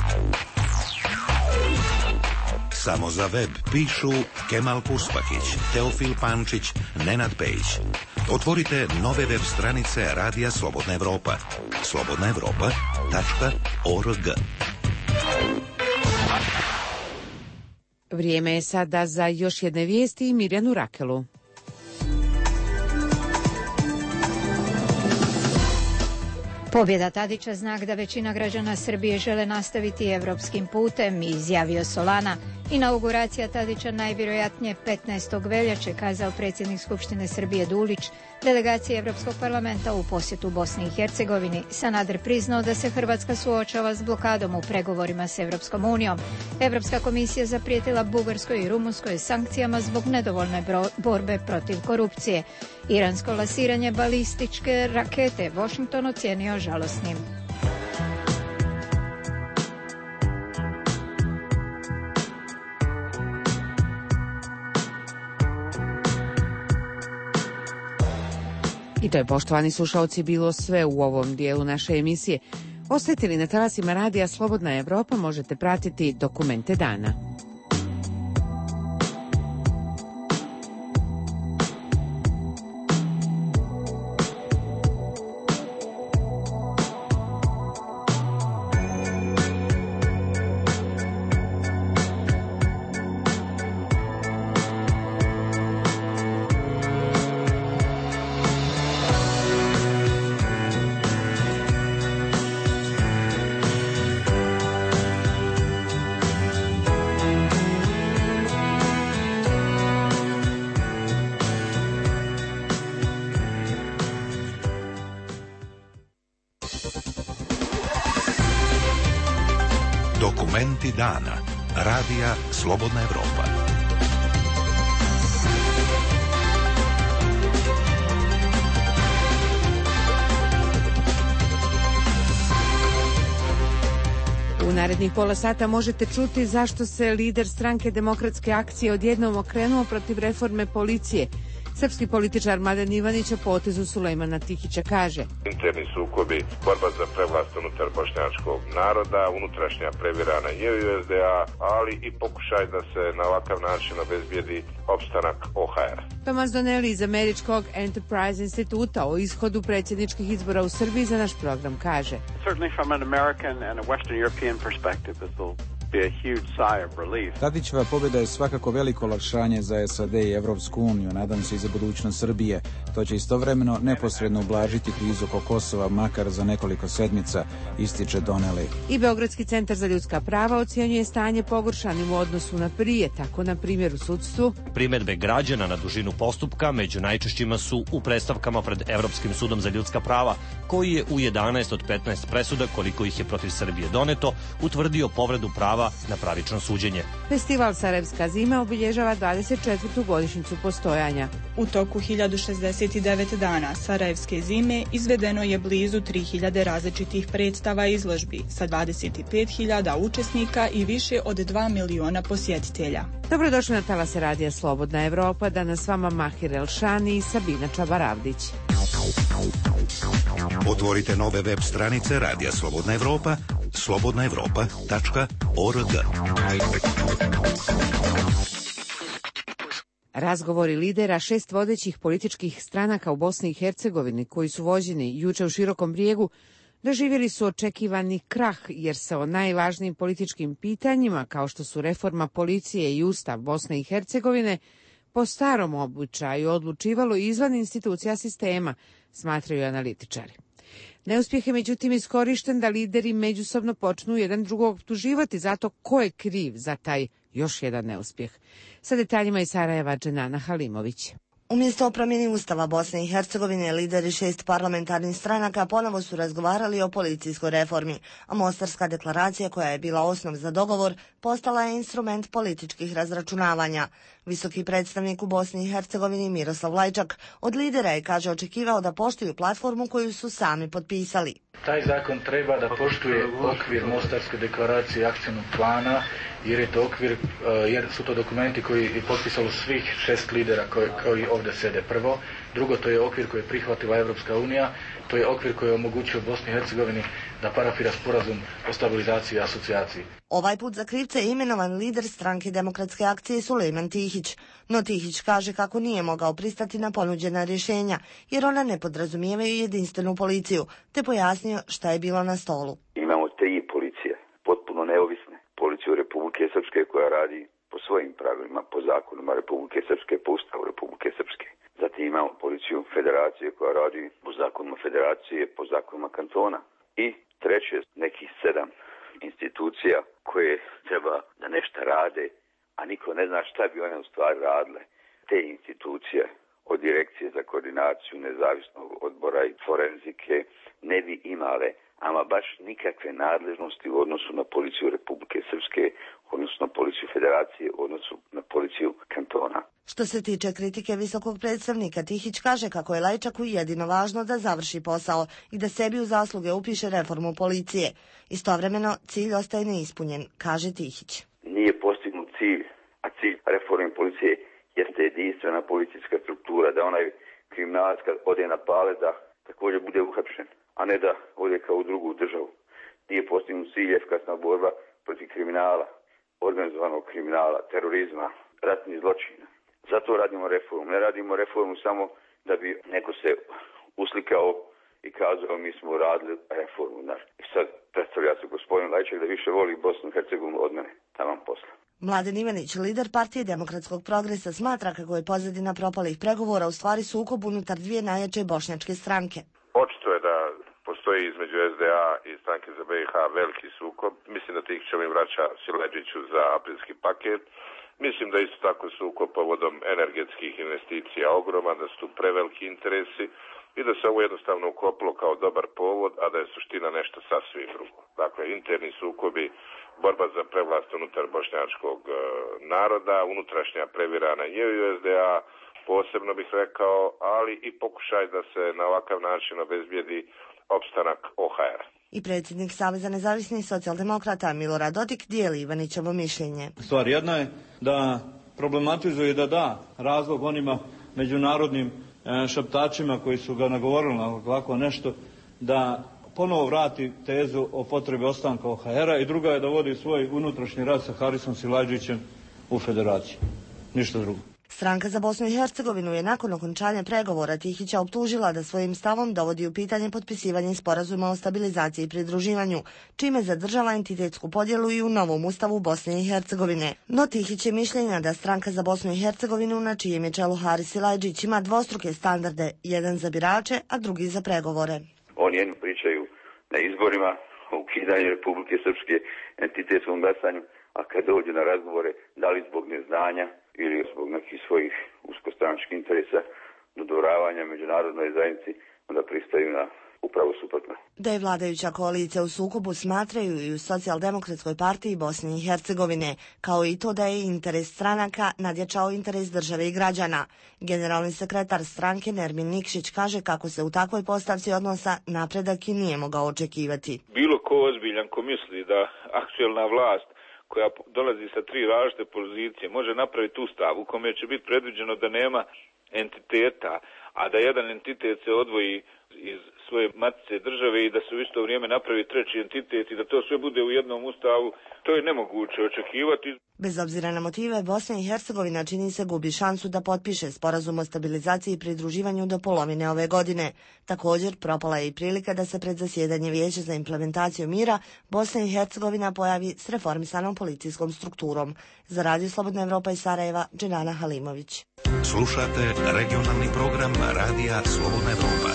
Samo za web pišu Kemal Puspahić, Teofil Pančić, Nenad Pejić. Otvorite nove web stranice Radija Slobodna Evropa. slobodna evropa tačka org. Vrijeme je sada za još jedne vijesti i Mirjanu Rakelu. Pobjeda Tadića znak da većina građana Srbije žele nastaviti evropskim putem, izjavio Solana. Inauguracija Tadića najvjerojatnije petnaestog veljače, kazao predsjednik Skupštine Srbije Dulić. Delegacija Evropskog parlamenta u posjetu Bosni i Hercegovini. Sanader priznao da se Hrvatska suočava s blokadom u pregovorima s Evropskom unijom. Evropska komisija zaprijetila Bugarskoj i Rumunskoj sankcijama zbog nedovoljne borbe protiv korupcije. Iransko lasiranje balističke rakete Washington ocijenio žalosnim. I to je, poštovani slušalci, bilo sve u ovom dijelu naše emisije. Ostajte li na talasima Radija Slobodna Evropa, možete pratiti Dokumente dana. Dokumenti dana. Radija Slobodna Evropa. U narednih pola sata možete čuti zašto se lider stranke Demokratske akcije odjednom okrenuo protiv reforme policije. Srpski političar Mladen Ivanić o potezu Sulejmana Tihića kaže: Interni sukobi, borba za prevlast unutar bošnjačkog naroda, unutrašnja previrana je u S D A, ali i pokušaj da se na ovakav način obezbijedi opstanak O H R. Tomas Donnelly iz američkog Enterprise instituta o ishodu predsjedničkih izbora u Srbiji za naš program kaže: Certainly from an American and a Western European perspective, this will be a huge sigh of relief. Tadićeva pobjeda je svakako veliko olakšanje za S A D i Evropsku uniju, nadam se i za budućnost Srbije. To će istovremeno neposredno ublažiti krizu oko Kosova, makar za nekoliko sedmica, ističe Donnelly. I Beogradski centar za ljudska prava ocjenjuje stanje pogoršanim u odnosu na prije, tako na primjer u sudstvu. Primjedbe građana na dužinu postupka među najčešćima su u predstavkama pred Evropskim sudom za ljudska prava, koji je u jedanaest od petnaest presuda, koliko ih je protiv Srbije doneto, utvrdio povredu prava na pravično suđenje. Festival Sarajevska zima obilježava dvadeset četvrtu godišnjicu postojanja. U toku hiljadu šezdeset devet dana Sarajevske zime izvedeno je blizu tri hiljade različitih predstava i izložbi sa dvadeset pet hiljada učesnika i više od dva miliona posjetitelja. Dobrodošli na talase Radija Slobodna Evropa, danas s vama Mahir Elšani i Sabina Čabaravdić. Otvorite nove web stranice Radija Slobodna Evropa, slobodna evropa tačka org. Razgovori lidera šest vodećih političkih stranaka u Bosni i Hercegovini, koji su vođeni juče u Širokom Brijegu, doživjeli su očekivani krah, jer se o najvažnijim političkim pitanjima, kao što su reforma policije i Ustav Bosne i Hercegovine, po starom običaju odlučivalo izvan institucija sistema, smatraju analitičari. Neuspjeh je međutim iskorišten da lideri međusobno počnu jedan drugog optuživati zato ko je kriv za taj još jedan neuspjeh. Sa detaljima iz Sarajeva Dženana Halimović. Umjesto o promjeni Ustava Bosne i Hercegovine, lideri šest parlamentarnih stranaka ponovo su razgovarali o policijskoj reformi, a Mostarska deklaracija, koja je bila osnov za dogovor, postala je instrument političkih razračunavanja. Visoki predstavnik u Bosni i Hercegovini Miroslav Lajčak od lidera je, kaže, očekivao da poštuju platformu koju su sami potpisali. Taj zakon treba da poštuje okvir Mostarske deklaracije i akcijnog plana, jer je to okvir, jer su to dokumenti koji je potpisalo svih šest lidera koji, koji ovdje sede. Prvo, drugo, to je okvir koji je prihvatila Evropska unija, to je okvir koji je omogućio Bosni i Hercegovini da parafira sporazum o stabilizaciji i asocijaciji. Ovaj put za krivce je imenovan lider stranke Demokratske akcije Sulejman Tihić, no Tihić kaže kako nije mogao pristati na ponuđena rješenja, jer ona ne podrazumijevaju jedinstvenu policiju, te pojasnio šta je bilo na stolu. Imamo tri policije, potpuno neovisne. Policiju Republike Srpske koja radi po svojim pravilima, po zakonima Republike Srpske, po Ustavu Republike Srpske. Zatim imamo policiju Federacije koja radi po zakonima Federacije, po zakonima kantona. I treće, nekih sedam institucija koje treba da nešto rade, a niko ne zna šta bi one u stvari radile. Te institucije, od Direkcije za koordinaciju nezavisnog odbora i forenzike, ne bi imale ama baš nikakve nadležnosti u odnosu na policiju Republike Srpske, odnosno na policiju Federacije, u odnosu na policiju kantona. Što se tiče kritike visokog predstavnika, Tihić kaže kako je Lajčaku jedino važno da završi posao i da sebi u zasluge upiše reformu policije. Istovremeno, cilj ostaje neispunjen, kaže Tihić. Nije postignut cilj, a cilj reforme policije jeste jedinstvena policijska struktura, da onaj kriminalac kad ode na pale da također bude uhapšen, a ne da ode kao u drugu državu. Nije postignut cilj efikasna borba protiv kriminala, organizovanog kriminala, terorizma, ratnih zločina. Zato radimo reformu. Ne radimo reformu samo da bi neko se uslikao i kazao mi smo radili reformu. I sad predstavlja se gospodin Lajčak da više voli Bosnu i Hercegovinu od mene. Tamam posla. Mladen Ivanić, lider partije Demokratskog progresa, smatra kako je pozadina propalih pregovora u stvari sukob unutar dvije najjače bošnjačke stranke. Očito je da postoji između S D A i stranke za B i H veliki sukob. Mislim da Tihićev im vraća Sileđiću za aprilski paket. Mislim da isto tako sukob povodom energetskih investicija ogroman, da su tu preveliki interesi i da se ovo jednostavno uklopilo kao dobar povod, a da je suština nešto sasvim drugo. Dakle, interni sukobi borba za prevlast unutar bošnjačkog naroda, unutrašnja previrana je u es de a, posebno bih rekao, ali i pokušaj da se na ovakav način obezbijedi opstanak o ha era. I predsjednik Saveza nezavisnih socijaldemokrata Milorad Dodik dijeli Ivanićevo mišljenje. Stvar jedna je da problematizuje i da da razlog onima međunarodnim šaptačima koji su ga nagovorili na ovako nešto, da ponovo vrati tezu o potrebi ostanka o ha era, i druga je da vodi svoj unutrašnji rad sa Harisom Silajdžićem u federaciji. Ništa drugo. Stranka za Bosnu i Hercegovinu je nakon okončanja pregovora Tihića optužila da svojim stavom dovodi u pitanje potpisivanje sporazuma o stabilizaciji i pridruživanju, čime zadržava entitetsku podjelu i u novom ustavu Bosne i Hercegovine. No Tihić je mišljenja da Stranka za Bosnu i Hercegovinu, na čijem je čelu Haris Silajdžić, ima dvostruke standarde, jedan za birače, a drugi za pregovore. Oni jedno pričaju na izborima o ukidanju Republike Srpske, entitetskom glasanju, a kad dođe na razgovore, da li zbog neznanja ili zbog nekih svojih uskostranačkih interesa, dodvoravanja međunarodnoj zajednici, onda pristaju na upravo suprotno. Da je vladajuća koalicija u sukobu smatraju i u Socijaldemokratskoj partiji Bosne i Hercegovine, kao i to da je interes stranaka nadjačao interes države i građana. Generalni sekretar stranke Nermin Nikšić kaže kako se u takvoj postavci odnosa napredak i nije mogao očekivati. Bilo ko ozbiljan ko misli da aktuelna vlast koja dolazi sa tri različite pozicije može napraviti ustav u kome će biti predviđeno da nema entiteta, a da jedan entitet se odvoji iz svoje matice države i da se u isto vrijeme napravi treći entitet i da to sve bude u jednom ustavu, to je nemoguće očekivati. Bez obzira na motive, Bosna i Hercegovina čini se gubi šansu da potpiše sporazum o stabilizaciji i pridruživanju do polovine ove godine. Također, propala je i prilika da se pred zasjedanje Vijeća za implementaciju mira Bosna i Hercegovina pojavi s reformisanom policijskom strukturom. Za Radio Slobodna Evropa iz Sarajeva, Dženana Halimović. Slušate regionalni program Radija Slobodna Evropa.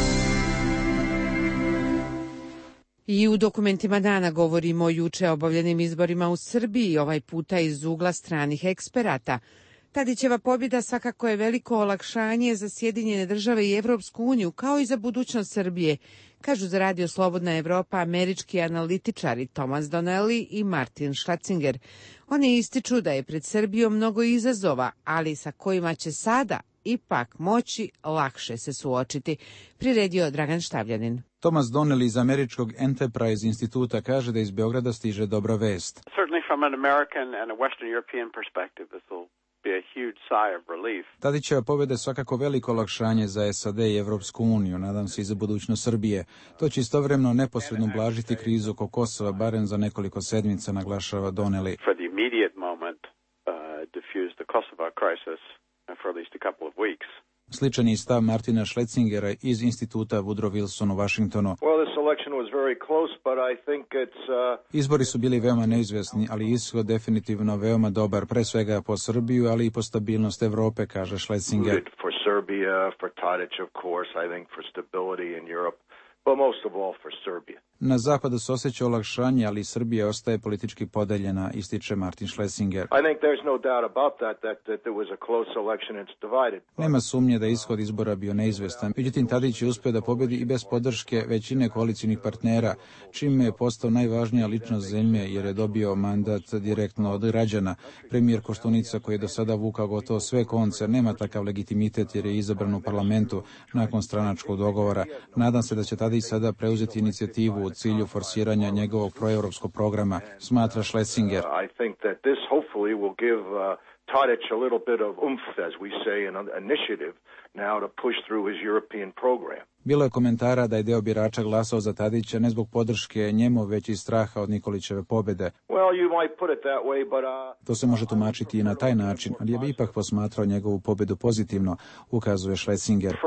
I u dokumentima dana govorimo o juče obavljenim izborima u Srbiji, ovaj puta iz ugla stranih eksperata. Tadićeva pobjeda svakako je veliko olakšanje za Sjedinjene države i Evropsku uniju, kao i za budućnost Srbije, kažu za Radio Slobodna Evropa američki analitičari Thomas Donnelly i Martin Schlesinger. Oni ističu da je pred Srbijom mnogo izazova, ali sa kojima će sada ipak moći lakše se suočiti, priredio Dragan Štavljanin. Thomas Donnelly iz američkog Enterprise instituta kaže da iz Beograda stiže dobra vest. Certainly from an American and a Western European perspective, this will be a huge sigh of relief. Tadićeva pobjeda je svakako veliko olakšanje za es a de i Evropsku uniju, nadam se i za budućnost Srbije. To će istovremeno neposredno ublažiti krizu oko Kosova, barem za nekoliko sedmica, naglašava Donnelly. For the immediate moment, uh, diffuse the Kosovo crisis for at least a couple of weeks. Sličan je stav Martina Schlesingera iz instituta Woodrow Wilson u Washingtonu. Well, this election was very close, but I think it's uh... Izbori su bili veoma neizvesni, ali ishod definitivno veoma dobar, pre svega po Srbiju, ali i po stabilnost Evrope, kaže Schlesinger. For Serbia, for Tadić, of course, I think for stability in Europe, but most of all for Serbia. Na zapadu se osjeća olakšanje, ali Srbija ostaje politički podeljena, ističe Martin Schlesinger. I think there's no doubt about that, that, that there was a close election, it's divided. Nema sumnje da ishod izbora bio neizvestan. Međutim, Tadić je uspio da pobedi i bez podrške većine koalicijnih partnera, čime je postao najvažnija ličnost zemlje jer je dobio mandat direktno od građana. Premijer Koštunica, koji je do sada vukao gotovo sve konce, nema takav legitimitet jer je izabran u parlamentu nakon stranačkog dogovora. Nadam se da će Tadić sada preuzeti inicijativu u cilju forsiranja njegovog proevropskog programa, smatra Schlesinger. I think that this hopefully will give uh, Tadić a little bit of oomph, as we say, an initiative now to push through his European program. Bilo je komentara da je deo birača glasao za Tadića ne zbog podrške njemu, već i straha od Nikolićeve pobjede. Well, you might put it that way, but, uh... To se može tumačiti i na taj način, ali ja bi ipak posmatrao njegovu pobjedu pozitivno, ukazuje Schlesinger.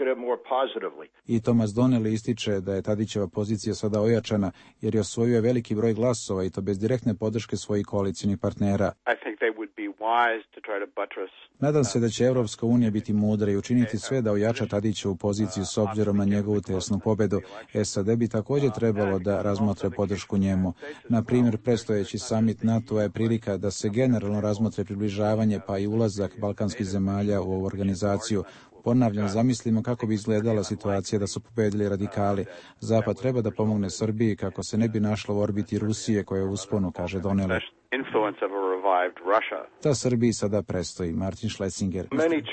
I Thomas Donnelly ističe da je Tadićeva pozicija sada ojačana jer je osvojio veliki broj glasova i to bez direktne podrške svojih koalicijnih partnera. Nadam se da će Evropska unija biti mudra i učiniti sve da ojača Tadićevu poziciju s obzirom na njegovu tesnu pobjedu. es a de bi također trebalo da razmotre podršku njemu. Na primjer, predstojeći samit NATO je prilika da se generalno razmotre približavanje pa i ulazak balkanskih zemalja u ovu organizaciju. Ponavljam, zamislimo kako bi izgledala situacija da su pobedili radikali. Zapad treba da pomogne Srbiji kako se ne bi našla u orbiti Rusije koja je u usponu, kaže Donnelly. Ta Srbiji sada prestoji. Martin Schlesinger.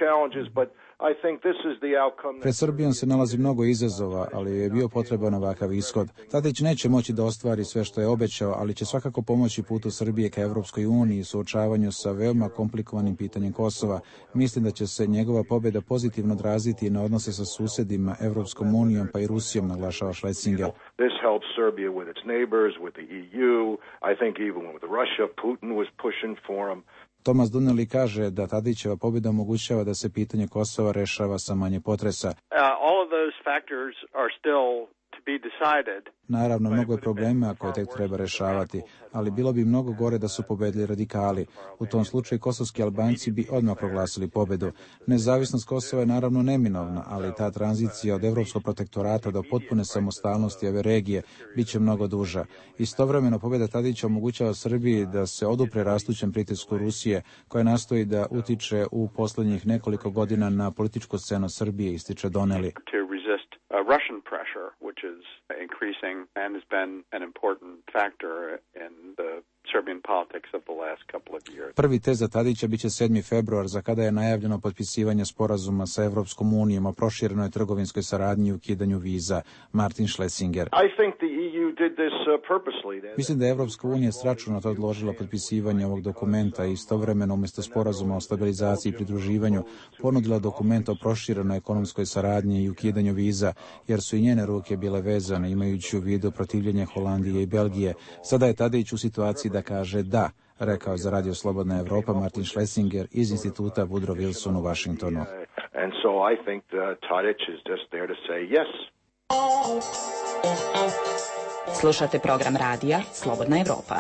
Pred Srbijom se nalazi mnogo izazova, ali je bio potreban ovakav ishod. Tadić neće moći da ostvari sve što je obećao, ali će svakako pomoći putu Srbije ka Evropskoj uniji i suočavanju sa veoma komplikovanim pitanjem Kosova. Mislim da će se njegova pobjeda pozitivno odraziti na odnose sa susedima, Evropskom unijom pa i Rusijom, naglašava Schlesinger. This helps Serbia with its neighbors, with the E U. I think even with Russia, Putin was pushing for him. Thomas Donnelly kaže da Tadićeva pobjeda omogućava da se pitanje Kosova rešava sa manje potresa. Uh, all of those factors are still to be decided. Naravno, mnogo je problema koje tek treba rešavati, ali bilo bi mnogo gore da su pobedili radikali. U tom slučaju kosovski Albanci bi odmah proglasili pobedu. Nezavisnost Kosova je naravno neminovna, ali ta tranzicija od evropskog protektorata do potpune samostalnosti ove regije bit će mnogo duža. Istovremeno, pobjeda Tadića omogućava Srbiji da se odupre rastućem pritisku Rusije, koja nastoji da utiče u poslednjih nekoliko godina na političku scenu Srbije, ističe Donnelly. Uh, Russian pressure, which is increasing and has been an important factor in the Serbian politics of the last couple of years. Prvi test za Tadića biće sedmi februar, za kada je najavljeno potpisivanje sporazuma sa Evropskom unijom o proširenoj trgovinskoj saradnji i ukidanju viza. Martin Schlesinger. I think the E U did this uh, purposely. Mislim da je Evropska unija sračunато odložila potpisivanje ovog dokumenta i istovremeno umjesto sporazuma o stabilizaciji i pridruživanju ponudila dokument o proširenoj ekonomskoj saradnji i ukidanju viza, jer su i njene ruke bile vezane, imajući u vidu protivljenje Holandije i Belgije. Sada je Tadić u situaciji da kaže da, rekao za Radio Slobodna Evropa Martin Schlesinger iz instituta Woodrow Wilson u Washingtonu. And so I think that Tadić is just there to say yes. Slušate program radija Slobodna Evropa.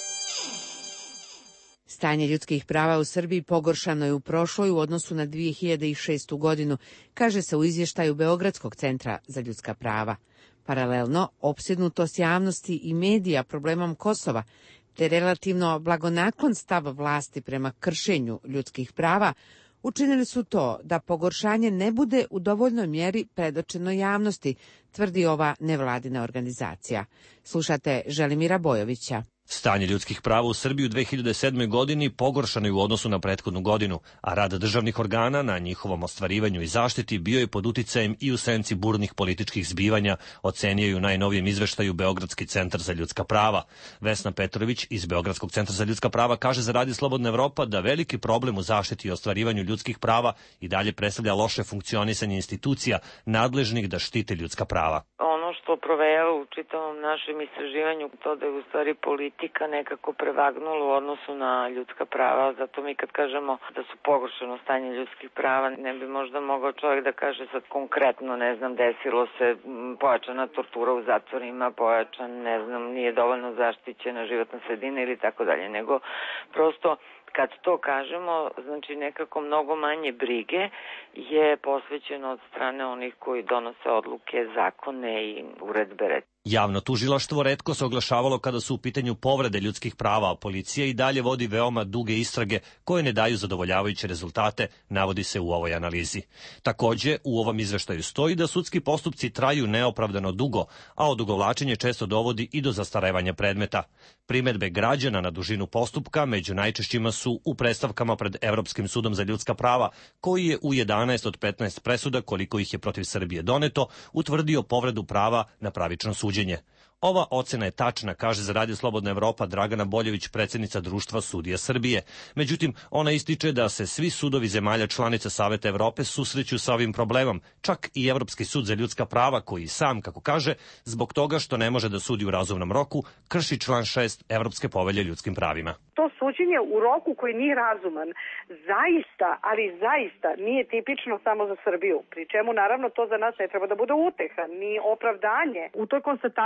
Stanje ljudskih prava u Srbiji pogoršano je u prošloj u odnosu na dvije hiljade šestu godinu, kaže se u izvještaju Beogradskog centra za ljudska prava. Paralelno, opsjednutost javnosti i medija problemom Kosova, te relativno blagonaklon stav vlasti prema kršenju ljudskih prava, učinili su to da pogoršanje ne bude u dovoljnoj mjeri predočeno javnosti, tvrdi ova nevladina organizacija. Slušate Želimira Bojovića. Stanje ljudskih prava u Srbiji u dve hiljade sedmoj. godini pogoršano je u odnosu na prethodnu godinu, a rad državnih organa na njihovom ostvarivanju i zaštiti bio je pod uticajem i u senci burnih političkih zbivanja, ocenio je u najnovijem izveštaju Beogradski centar za ljudska prava. Vesna Petrović iz Beogradskog centra za ljudska prava kaže za Radio Slobodna Evropa da veliki problem u zaštiti i ostvarivanju ljudskih prava i dalje predstavlja loše funkcionisanje institucija nadležnih da štite ljudska prava. Ono što provejava u čitavom našem istraživanju, to da je u stvari politika nekako prevagnula u odnosu na ljudska prava, zato mi kad kažemo da su pogoršeno stanje ljudskih prava, ne bi možda mogao čovjek da kaže sad konkretno, ne znam, desilo se pojačana tortura u zatvorima, pojačan, ne znam, nije dovoljno zaštićena životna sredina ili tako dalje, nego prosto kad to kažemo, znači nekako mnogo manje brige je posvećeno od strane onih koji donose odluke, zakone i uredbe. Javno tužilaštvo retko se oglašavalo kada su u pitanju povrede ljudskih prava, a policija i dalje vodi veoma duge istrage koje ne daju zadovoljavajuće rezultate, navodi se u ovoj analizi. Takođe, u ovom izveštaju stoji da sudski postupci traju neopravdano dugo, a odugovlačenje često dovodi i do zastarevanja predmeta. Primedbe građana na dužinu postupka među najčešćima su u predstavkama pred Evropskim sudom za ljudska prava, koji je u jedanaest od petnaest presuda, koliko ih je protiv Srbije doneto, utvrdio povredu prava na pravično suđenje. Ova ocena je tačna, kaže za Radio Slobodna Evropa Dragana Boljević, predsjednica Društva sudija Srbije. Međutim, ona ističe da se svi sudovi zemalja članica Saveta Evrope susreću sa ovim problemom, čak i Evropski sud za ljudska prava koji sam, kako kaže, zbog toga što ne može da sudi u razumnom roku, krši član šest Evropske povelje ljudskim pravima. To suđenje u roku koji nije razuman, zaista, ali zaista nije tipično samo za Srbiju, pri čemu naravno to za nas ne treba da bude uteha, ni opravdanje. U toj konstataciji da postoji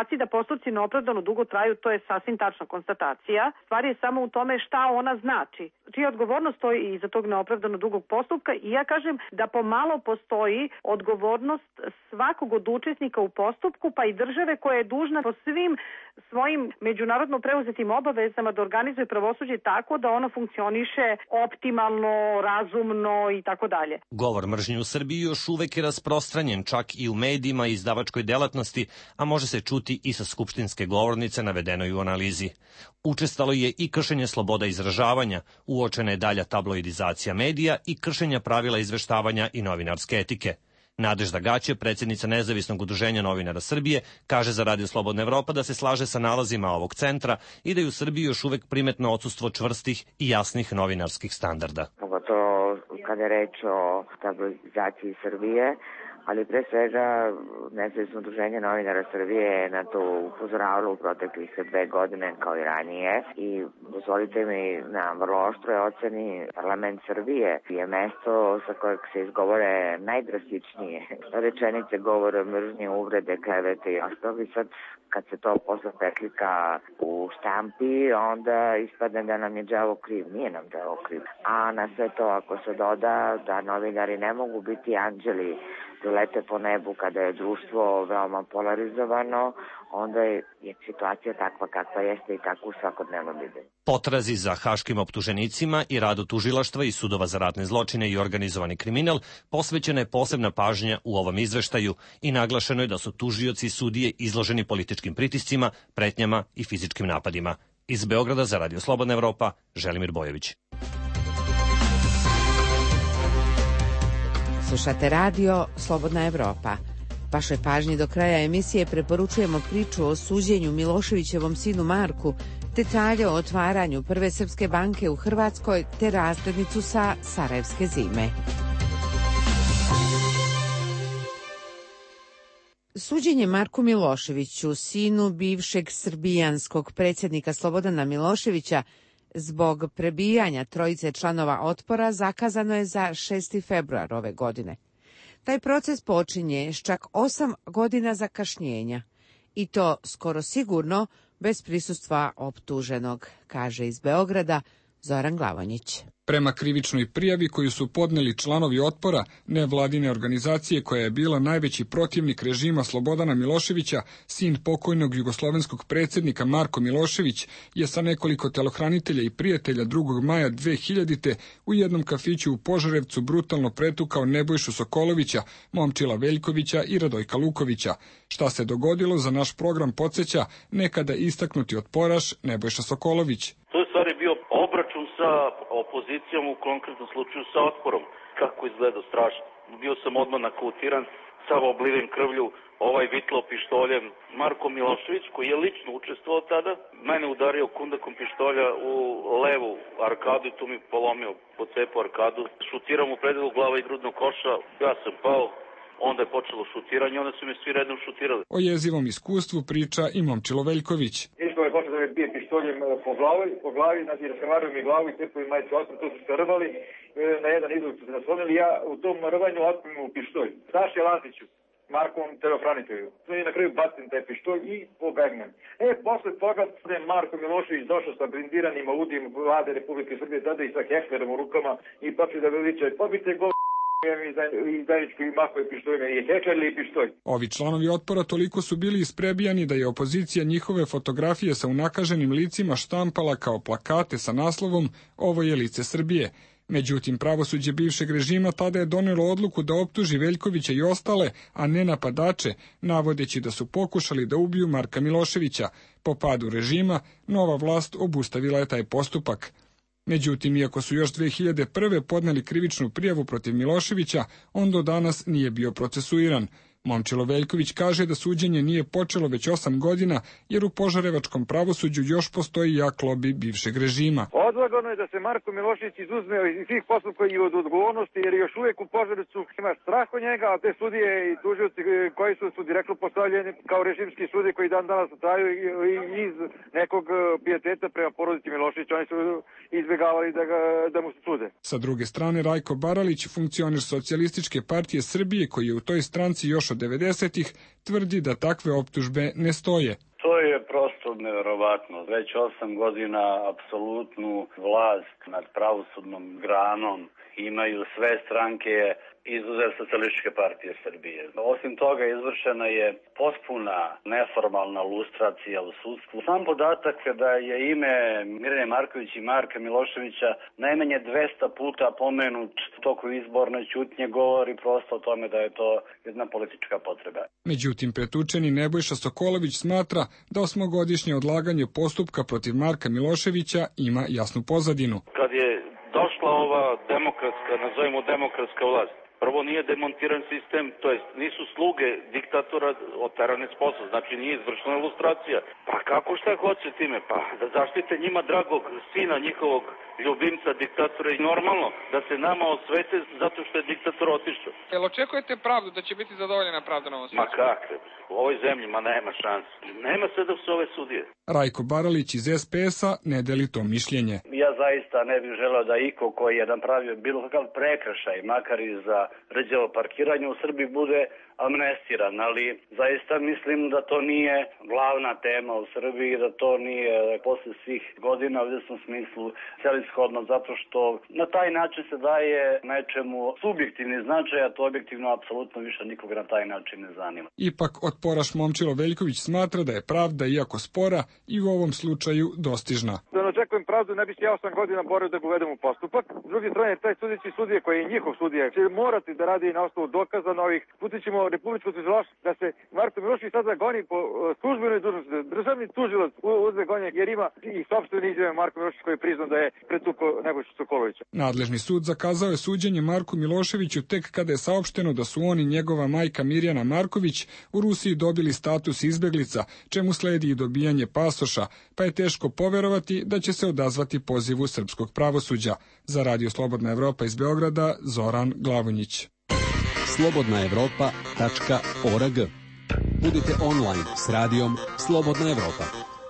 postupci neopravdano dugo traju, to je sasvim tačna konstatacija. Stvar je samo u tome šta ona znači. Čija odgovornost stoji iza tog neopravdano dugog postupka i ja kažem da pomalo postoji odgovornost svakog od učesnika u postupku, pa i države koja je dužna po svim svojim međunarodno preuzetim obavezama da organizuje pravosuđe tako da ono funkcioniše optimalno, razumno i tako dalje. Govor mržnje u Srbiji još uvek je rasprostranjen čak i u medijima i izdavačkoj delatnosti, a može se čuti i sa skupštinske govornice navedenoj u analizi. Učestalo je i kršenje sloboda izražavanja, uočena je dalja tabloidizacija medija i kršenja pravila izveštavanja i novinarske etike. Nadežda Gaće, predsjednica Nezavisnog udruženja novinara Srbije, kaže za Radio Slobodna Evropa da se slaže sa nalazima ovog centra i da je u Srbiji još uvek primetno odsustvo čvrstih i jasnih novinarskih standarda. Pogotovo kada je reč o stabilizaciji Srbije, ali pre svega Nezavisno udruženje novinara Srbije je na to upozoravalo u proteklih dve godine kao i ranije i dozvolite mi na vrlo oštroj oceni parlament Srbije je mesto sa kojeg se izgovore najdrastičnije rečenice, govore, mržnje, uvrede, klevete i ostalo. I sad kad se to posle petlika u štampi, onda ispadne da nam je đavo kriv. Nije nam đavo kriv. A na sve to ako se doda da novinari ne mogu biti anđeli lete po nebu kada je društvo veoma polarizovano, onda je, je situacija takva kakva jeste i tako u svakodnevnom videnju. Potrazi za haškim optuženicima i radu tužilaštva i sudova za ratne zločine i organizovani kriminal posvećena je posebna pažnja u ovom izveštaju i naglašeno je da su tužioci i sudije izloženi političkim pritiscima, pretnjama i fizičkim napadima. Iz Beograda za Radio Slobodna Evropa, Želimir Bojović. Slušate radio Slobodna Evropa. Vašoj pažnji do kraja emisije preporučujemo priču o suđenju Miloševićevom sinu Marku, detalje o otvaranju prve srpske banke u Hrvatskoj te razglednicu sa Sarajevske zime. Suđenje Marku Miloševiću, sinu bivšeg srbijanskog predsjednika Slobodana Miloševića, zbog prebijanja trojice članova Otpora zakazano je za šesti februar ove godine. Taj proces počinje s čak osam godina zakašnjenja i to skoro sigurno bez prisustva optuženog, kaže iz Beograda Zoran Glavonjić. Prema krivičnoj prijavi koju su podneli članovi Otpora, nevladine organizacije koja je bila najveći protivnik režima Slobodana Miloševića, sin pokojnog jugoslovenskog predsjednika Marko Milošević je sa nekoliko telohranitelja i prijatelja drugog maja dve hiljadite. u jednom kafiću u Požarevcu brutalno pretukao Nebojšu Sokolovića, Momčila Veljkovića i Radojka Lukovića. Šta se dogodilo za naš program podsjeća nekada istaknuti otporaš Nebojša Sokolović. To je stvari bio obračun sa opozicijom, u konkretnom slučaju sa Otporom. Kako izgleda strašno. Bio sam odmah nakautiran, sav obliven krvlju, ovaj vitlo pištoljem. Marko Milošević, koji je lično učestvovao tada, mene udario kundakom pištolja u levu arkadu i tu mi polomio po cepu arkadu. Šutirao mu predelu glava i grudnog koša, ja sam pao. Onda je počelo šutiranje, onda su me svi redom šutirali. O jezivom iskustvu priča i Momčilo Veljković. Išlo je počeo da me bije pištoljem po glavi, po glavi, znači raskrvario mi glavu i tepo i majicu otpor, tu su se rvali, na jedan izlog su se naslonili, ja u tom rvanju otprim u pištolj. Saši Lantiću, Markovom telofranitelju. I na kraju bacim taj pištolj i pobegnem. E, posle toga je Marko Milošević došao sa blindiranim Audijem vlade Republike Srbije, tada i sa Heklerom u rukama i počeo da veliča, pobite go i zajednički mahove pištolje, i Hekler ili pištolj. Ovi članovi Otpora toliko su bili isprebijani da je opozicija njihove fotografije sa unakaženim licima štampala kao plakate sa naslovom "Ovo je lice Srbije". Međutim, pravosuđe bivšeg režima tada je donelo odluku da optuži Veljkovića i ostale, a ne napadače, navodeći da su pokušali da ubiju Marka Miloševića. Po padu režima, nova vlast obustavila je taj postupak. Međutim, iako su još dve hiljade prve. podneli krivičnu prijavu protiv Miloševića, on do danas nije bio procesuiran. Momčilo Veljković kaže da suđenje nije počelo već osam godina, jer u požarevačkom pravosuđu još postoji jak lobi bivšeg režima. Odlagano je da se Marko Milošević izuzme iz svih postupka i od odgovornosti, jer još uvijek u Požarevcu ima strah od njega, a te sudije i tužioci koji su, su direktno postavljeni kao režimski sudije koji dan danas traju iz nekog pijeteta prema porodici Miloševića, oni su izbjegavali da, ga, da mu se sude. Sa druge strane, Rajko Baralić, funkcioner Socijalističke partije Srbije, koji je u toj stranci još od devedesetih, tvrdi da takve optužbe ne stoje. To je apsolutno neverovatno. Već osam godina apsolutnu vlast nad pravosudnom granom imaju sve stranke izuzev Socijalističke partije Srbije. Osim toga izvršena je potpuna neformalna lustracija u sudstvu. Sam podatak da je ime Mirjane Marković i Marka Miloševića najmanje dvesta puta pomenut u toku izborne ćutnje govori prosto o tome da je to jedna politička potreba. Međutim, pretučeni Nebojša Sokolović smatra da osmogodišnje odlaganje postupka protiv Marka Miloševića ima jasnu pozadinu. Kad je došla ova demokratska, nazovimo demokratska vlast, prvo nije demontiran sistem, to jest nisu sluge diktatora oterane s posla, znači nije izvršena ilustracija. Pa kako šta hoće time? Pa da zaštite njima dragog sina, njihovog ljubimca, diktatora i normalno da se nama osvete zato što je diktator otišao. Jel očekujete pravdu, da će biti zadovoljena pravda na ovom svijetu? Ma kakve? U ovoj zemlji, ma nema šanse. Nema sve da su ove sudije. Rajko Baralić iz es pe es a ne deli to mišljenje. Ja zaista ne bih želeo da iko koji je napravio bilo kakav prekršaj, makar i za rđavo parkiranje u Srbiji, bude amnestiran, ali zaista mislim da to nije glavna tema u Srbiji, da to nije posle svih godina u jednom smislu celishodno, zato što na taj način se daje nečemu subjektivni značaj, a to objektivno apsolutno više nikoga na taj način ne zanima. Ipak otporaš Momčilo Veljković smatra da je pravda, iako spora, i u ovom slučaju dostižna. Da ne očekujem pravdu, ne bih ja osam godina borio da ga uvedem u postupak. S druge strane, taj sudeći sudije koji je njihov sudija će morati da radi na osnovu dokaza novih. Putićemo Republičko tužilaštvo da se Marko Milošević sada goni po službenoj dužnosti. Državni tužilac uzme gonje jer ima i sopstvene izjave Marko Milošević koji je priznao da je pretukao Nebojšu Sokolovića. Nadležni sud zakazao je suđenje Marku Miloševiću tek kada je saopšteno da su on i njegova majka Mirjana Marković u Rusiji dobili status izbeglica, čemu sledi i dobijanje pasoša, pa je teško poverovati da će se odazvati pozivu srpskog pravosuđa. Za Radio Slobodna Evropa iz Beograda, Zoran Glavonjić. slobodna evropa tačka org. Budite online s radijom Slobodna Evropa.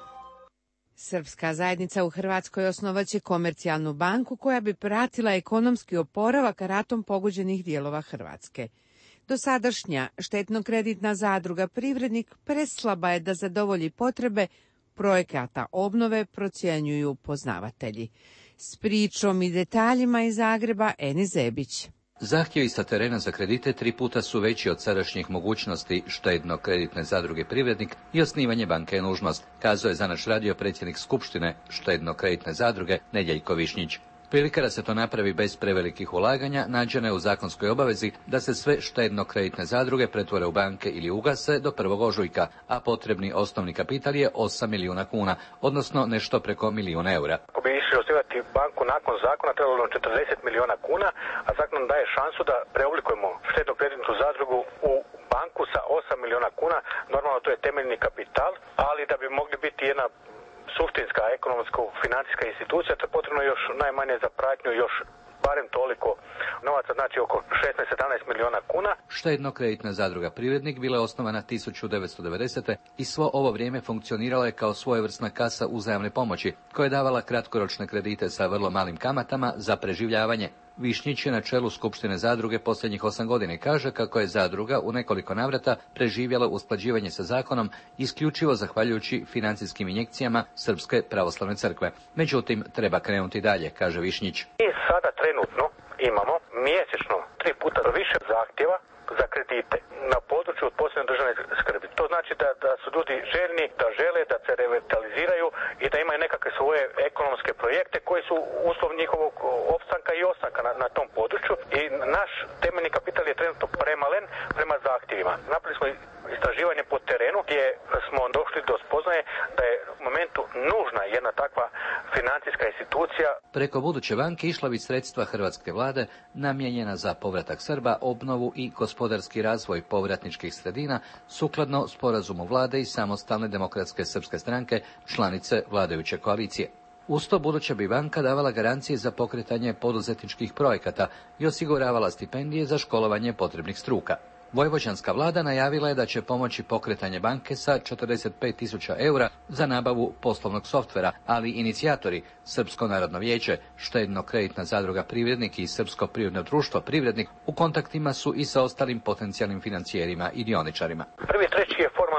Srpska zajednica u Hrvatskoj osnovaće komercijalnu banku koja bi pratila ekonomski oporavak ratom pogođenih dijelova Hrvatske. Dosadašnja štetno-kreditna zadruga Privrednik preslaba je da zadovolji potrebe projekata obnove, procjenjuju poznavatelji. S pričom i detaljima iz Zagreba, Eni Zebić. Zahtjevi sa terena za kredite tri puta su veći od sadašnjih mogućnosti štedno-kreditne zadruge Privrednik i osnivanje banke je nužnost, kazao je za naš radio predsjednik Skupštine štedno-kreditne zadruge Nedjeljko Višnjić. Prilika da se to napravi bez prevelikih ulaganja nađena je u zakonskoj obavezi da se sve štedno-kreditne zadruge pretvore u banke ili ugase do prvog ožujka, a potrebni osnovni kapital je osam milijuna kuna, odnosno nešto preko milijuna eura. Ako bi išli osnivati banku nakon zakona, trebalo nam četrdeset milijuna kuna, a zakon daje šansu da preoblikujemo štedno-kreditnu zadrugu u banku sa osam milijuna kuna. Normalno to je temeljni kapital, ali da bi mogli biti jedna suštinska, ekonomsko-financijska institucija, to je potrebno još najmanje za pratnju, još barem toliko novaca, znači oko šesnaest sedamnaest milijuna kuna. Štedno-kreditna zadruga Privrednik bila je osnovana tisuću devetsto devedesete. i svo ovo vrijeme funkcionirala je kao svojevrsna kasa uzajamne pomoći, koja je davala kratkoročne kredite sa vrlo malim kamatama za preživljavanje. Višnjić je na čelu Skupštine zadruge posljednjih osam godina i kaže kako je zadruga u nekoliko navrata preživjela usklađivanje sa zakonom isključivo zahvaljujući financijskim injekcijama Srpske pravoslavne crkve. Međutim, treba krenuti dalje, kaže Višnjić. Mi sada trenutno imamo mjesečno tri puta više zahtjeva za kredite na području od posebne državne skrbi. To znači da, da su ljudi željni, da žele da se revitaliziraju i da imaju nekakve svoje ekonomske projekte koji su uslov njihovog opstanka i ostanka na, na tom području i naš temeljni kapital je trenutno premalen prema zahtjevima. Napravili smo istraživanje po terenu gdje smo došli do spoznaje da je u momentu nužna jedna takva financijska institucija. Preko buduće banke išla bi sredstva hrvatske vlade namijenjena za povratak Srba, obnovu i gospodarski razvoj povratničkih sredina sukladno sporazumu vlade i Samostalne demokratske srpske stranke, članice vladajuće koalicije. Uz to buduća bi banka davala garancije za pokretanje poduzetničkih projekata i osiguravala stipendije za školovanje potrebnih struka. Vojvođanska vlada najavila je da će pomoći pokretanje banke sa četrdeset pet tisuća eura za nabavu poslovnog softvera, ali inicijatori Srpsko narodno vijeće, štedno-kreditna zadruga Privrednik i Srpsko privredno društvo Privrednik u kontaktima su i sa ostalim potencijalnim financijerima i dioničarima. Prvi treći je formalni rok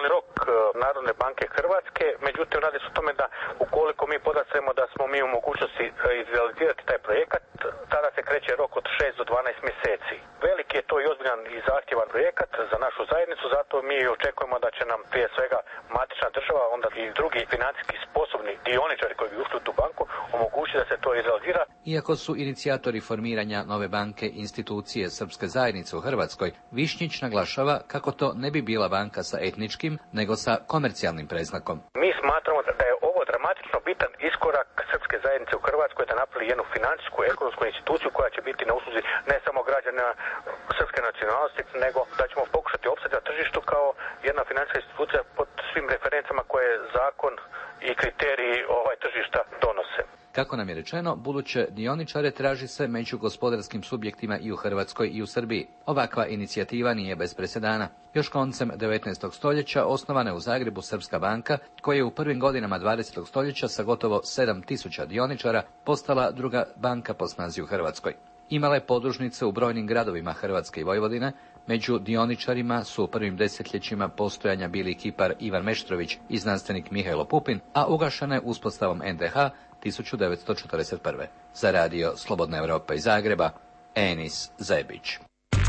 Narodne banke Hrvatske, međutim radi se o tome da ukoliko mi podastremo da smo mi u mogućnosti izrealizirati taj projekat, tada se kreće rok od šest do dvanaest mjeseci. Veliki je to i ozbiljan i zahtjevan projekat za našu zajednicu, zato mi očekujemo da će nam prije svega matična država, onda i drugi financijski sposobni dioničari koji bi ušli u tu banku omogućiti da se to izrealizira. Iako su inicijatori formiranja nove banke institucije Srpske zajednice u Hrvatskoj, Višnjić naglašava kako to ne bi bila banka sa etničkim, nego sa komercijalnim predznakom. Mi smatramo da je ovo dramatično bitan iskorak Srpske zajednice u Hrvatskoj da napravi jednu financijsku, ekonomsku instituciju koja će biti na usluzi ne samo građana srpske nacionalnosti, nego da ćemo pokušati opstati na tržištu kao jedna financijska institucija pod svim referencama koje zakon i kriteriji ovaj tržišta donose. Kako nam je rečeno, buduće dioničare traži se među gospodarskim subjektima i u Hrvatskoj i u Srbiji. Ovakva inicijativa nije bez presedana. Još koncem devetnaestog stoljeća osnovana je u Zagrebu Srpska banka, koja je u prvim godinama dvadesetog stoljeća sa gotovo sedam tisuća dioničara postala druga banka po snazi u Hrvatskoj. Imala je podružnice u brojnim gradovima Hrvatske i Vojvodine. Među dioničarima su u prvim desetljećima postojanja bili kipar Ivan Meštrović i znanstvenik Mihajlo Pupin, a ugašana je uspostavom en de ha tisuću devetsto četrdeset prve. Za radio Slobodna Evropa iz Zagreba, Enis Zebić.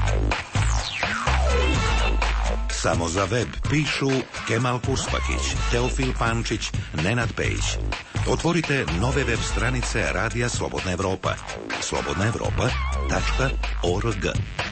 Samo za web pišu Kemal Puspakić, Teofil Pančić, Nenad Pejić. Otvorite nove web stranice Radija Slobodna Evropa. slobodna evropa tačka org.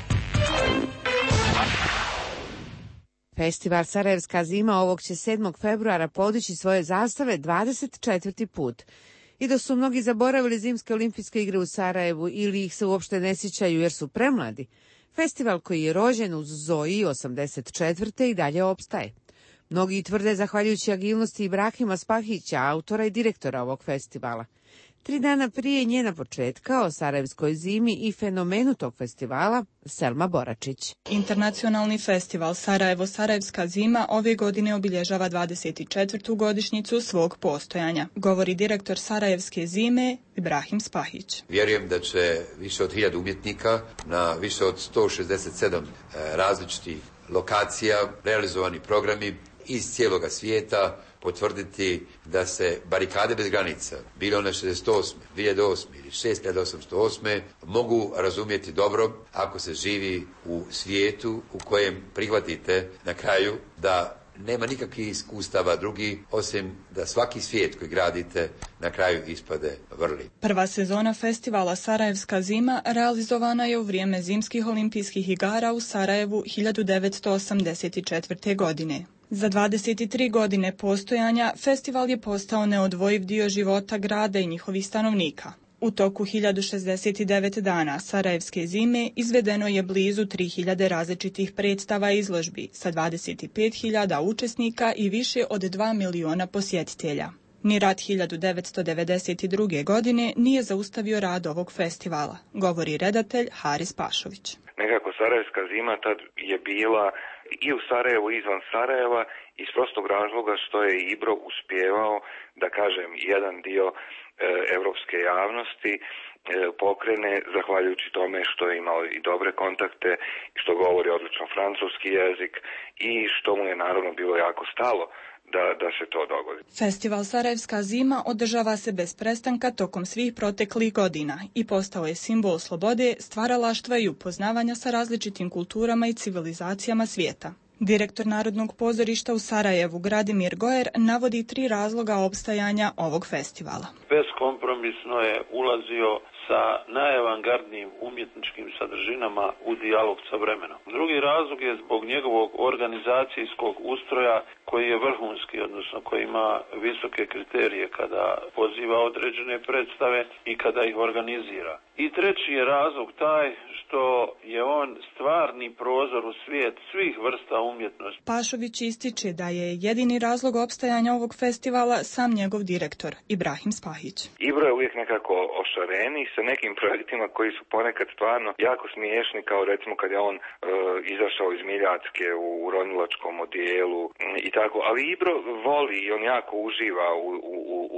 Festival Sarajevska zima ovog će sedmog februara podići svoje zastave dvadeset četvrti put. I da su mnogi zaboravili zimske olimpijske igre u Sarajevu ili ih se uopšte ne sjećaju jer su premladi, festival koji je rođen uz Zoji osamdeset četvrte i dalje opstaje. Mnogi tvrde zahvaljujući agilnosti Ibrahima Spahića, autora i direktora ovog festivala. Tri dana prije njena početka o Sarajevskoj zimi i fenomenu tog festivala, Selma Boračić. Internacionalni festival Sarajevo-Sarajevska zima ove godine obilježava dvadeset četvrtu godišnjicu svog postojanja, govori direktor Sarajevske zime Ibrahim Spahić. Vjerujem da će više od hiljadu umjetnika na više od sto šezdeset sedam različitih lokacija realizovani programi iz cijeloga svijeta potvrditi da se barikade bez granica, bile one šezdeset osme, dvije hiljade osme ili šest hiljada osamsto osme, mogu razumjeti dobro ako se živi u svijetu u kojem prihvatite na kraju da nema nikakvih iskustava drugi, osim da svaki svijet koji gradite na kraju ispade vrli. Prva sezona festivala Sarajevska zima realizovana je u vrijeme zimskih olimpijskih igara u Sarajevu hiljadu devetsto osamdeset četvrte. godine. Za dvadeset tri godine postojanja festival je postao neodvojiv dio života grada i njihovih stanovnika. U toku hiljadu šezdeset devet dana Sarajevske zime izvedeno je blizu tri hiljade različitih predstava i izložbi sa dvadeset pet hiljada učesnika i više od dva miliona posjetitelja. Ni rat hiljadu devetsto devedeset druge. godine nije zaustavio rad ovog festivala, govori redatelj Haris Pašović. Nekako Sarajevska zima tad je bila i u Sarajevu i izvan Sarajeva iz prostog razloga što je Ibro uspijevao, da kažem, jedan dio e, evropske javnosti e, pokrene zahvaljujući tome što je imao i dobre kontakte, što govori odlično francuski jezik i što mu je naravno bilo jako stalo da, da se to dogodi. Festival Sarajevska zima održava se bez prestanka tokom svih proteklih godina i postao je simbol slobode, stvaralaštva i upoznavanja sa različitim kulturama i civilizacijama svijeta. Direktor Narodnog pozorišta u Sarajevu, Gradimir Gojer, navodi tri razloga opstajanja ovog festivala. Beskompromisno je ulazio sa najavangardnijim umjetničkim sadržinama u dijalog sa vremenom. Drugi razlog je zbog njegovog organizacijskog ustroja koji je vrhunski, odnosno koji ima visoke kriterije kada poziva određene predstave i kada ih organizira. I treći je razlog taj što je on stvarni prozor u svijet svih vrsta umjetnosti. Pašović ističe da je jedini razlog opstajanja ovog festivala sam njegov direktor, Ibrahim Spahić. Ibro je uvijek nekako ošareni sa nekim projektima koji su ponekad stvarno jako smiješni, kao recimo kad je on e, izašao iz Miljacke u, u ronilačkom odijelu i tako, ali Ibro voli i on jako uživa u, u, u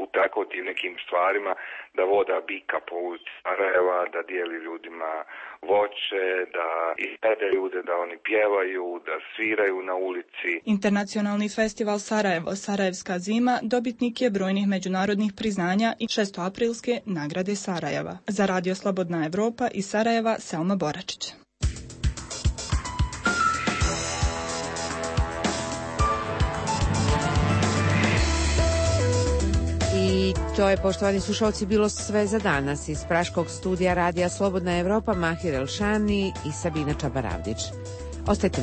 tako tim nekim stvarima, da voda bika po ulici Sarajeva, da dijeli ljudima voće, da izvede ljude, da oni pjevaju, da sviraju na ulici. Internacionalni festival Sarajevo, Sarajevska zima, dobitnik je brojnih međunarodnih priznanja i šestoaprilske nagrade Sarajeva. Za Radio Slobodna Evropa iz Sarajeva, Selma Boračić. I to je, poštovani slušalci, bilo sve za danas. Iz praškog studija Radija Slobodna Evropa, Mahir Elšani i Sabina Čabaravdić. Ostajte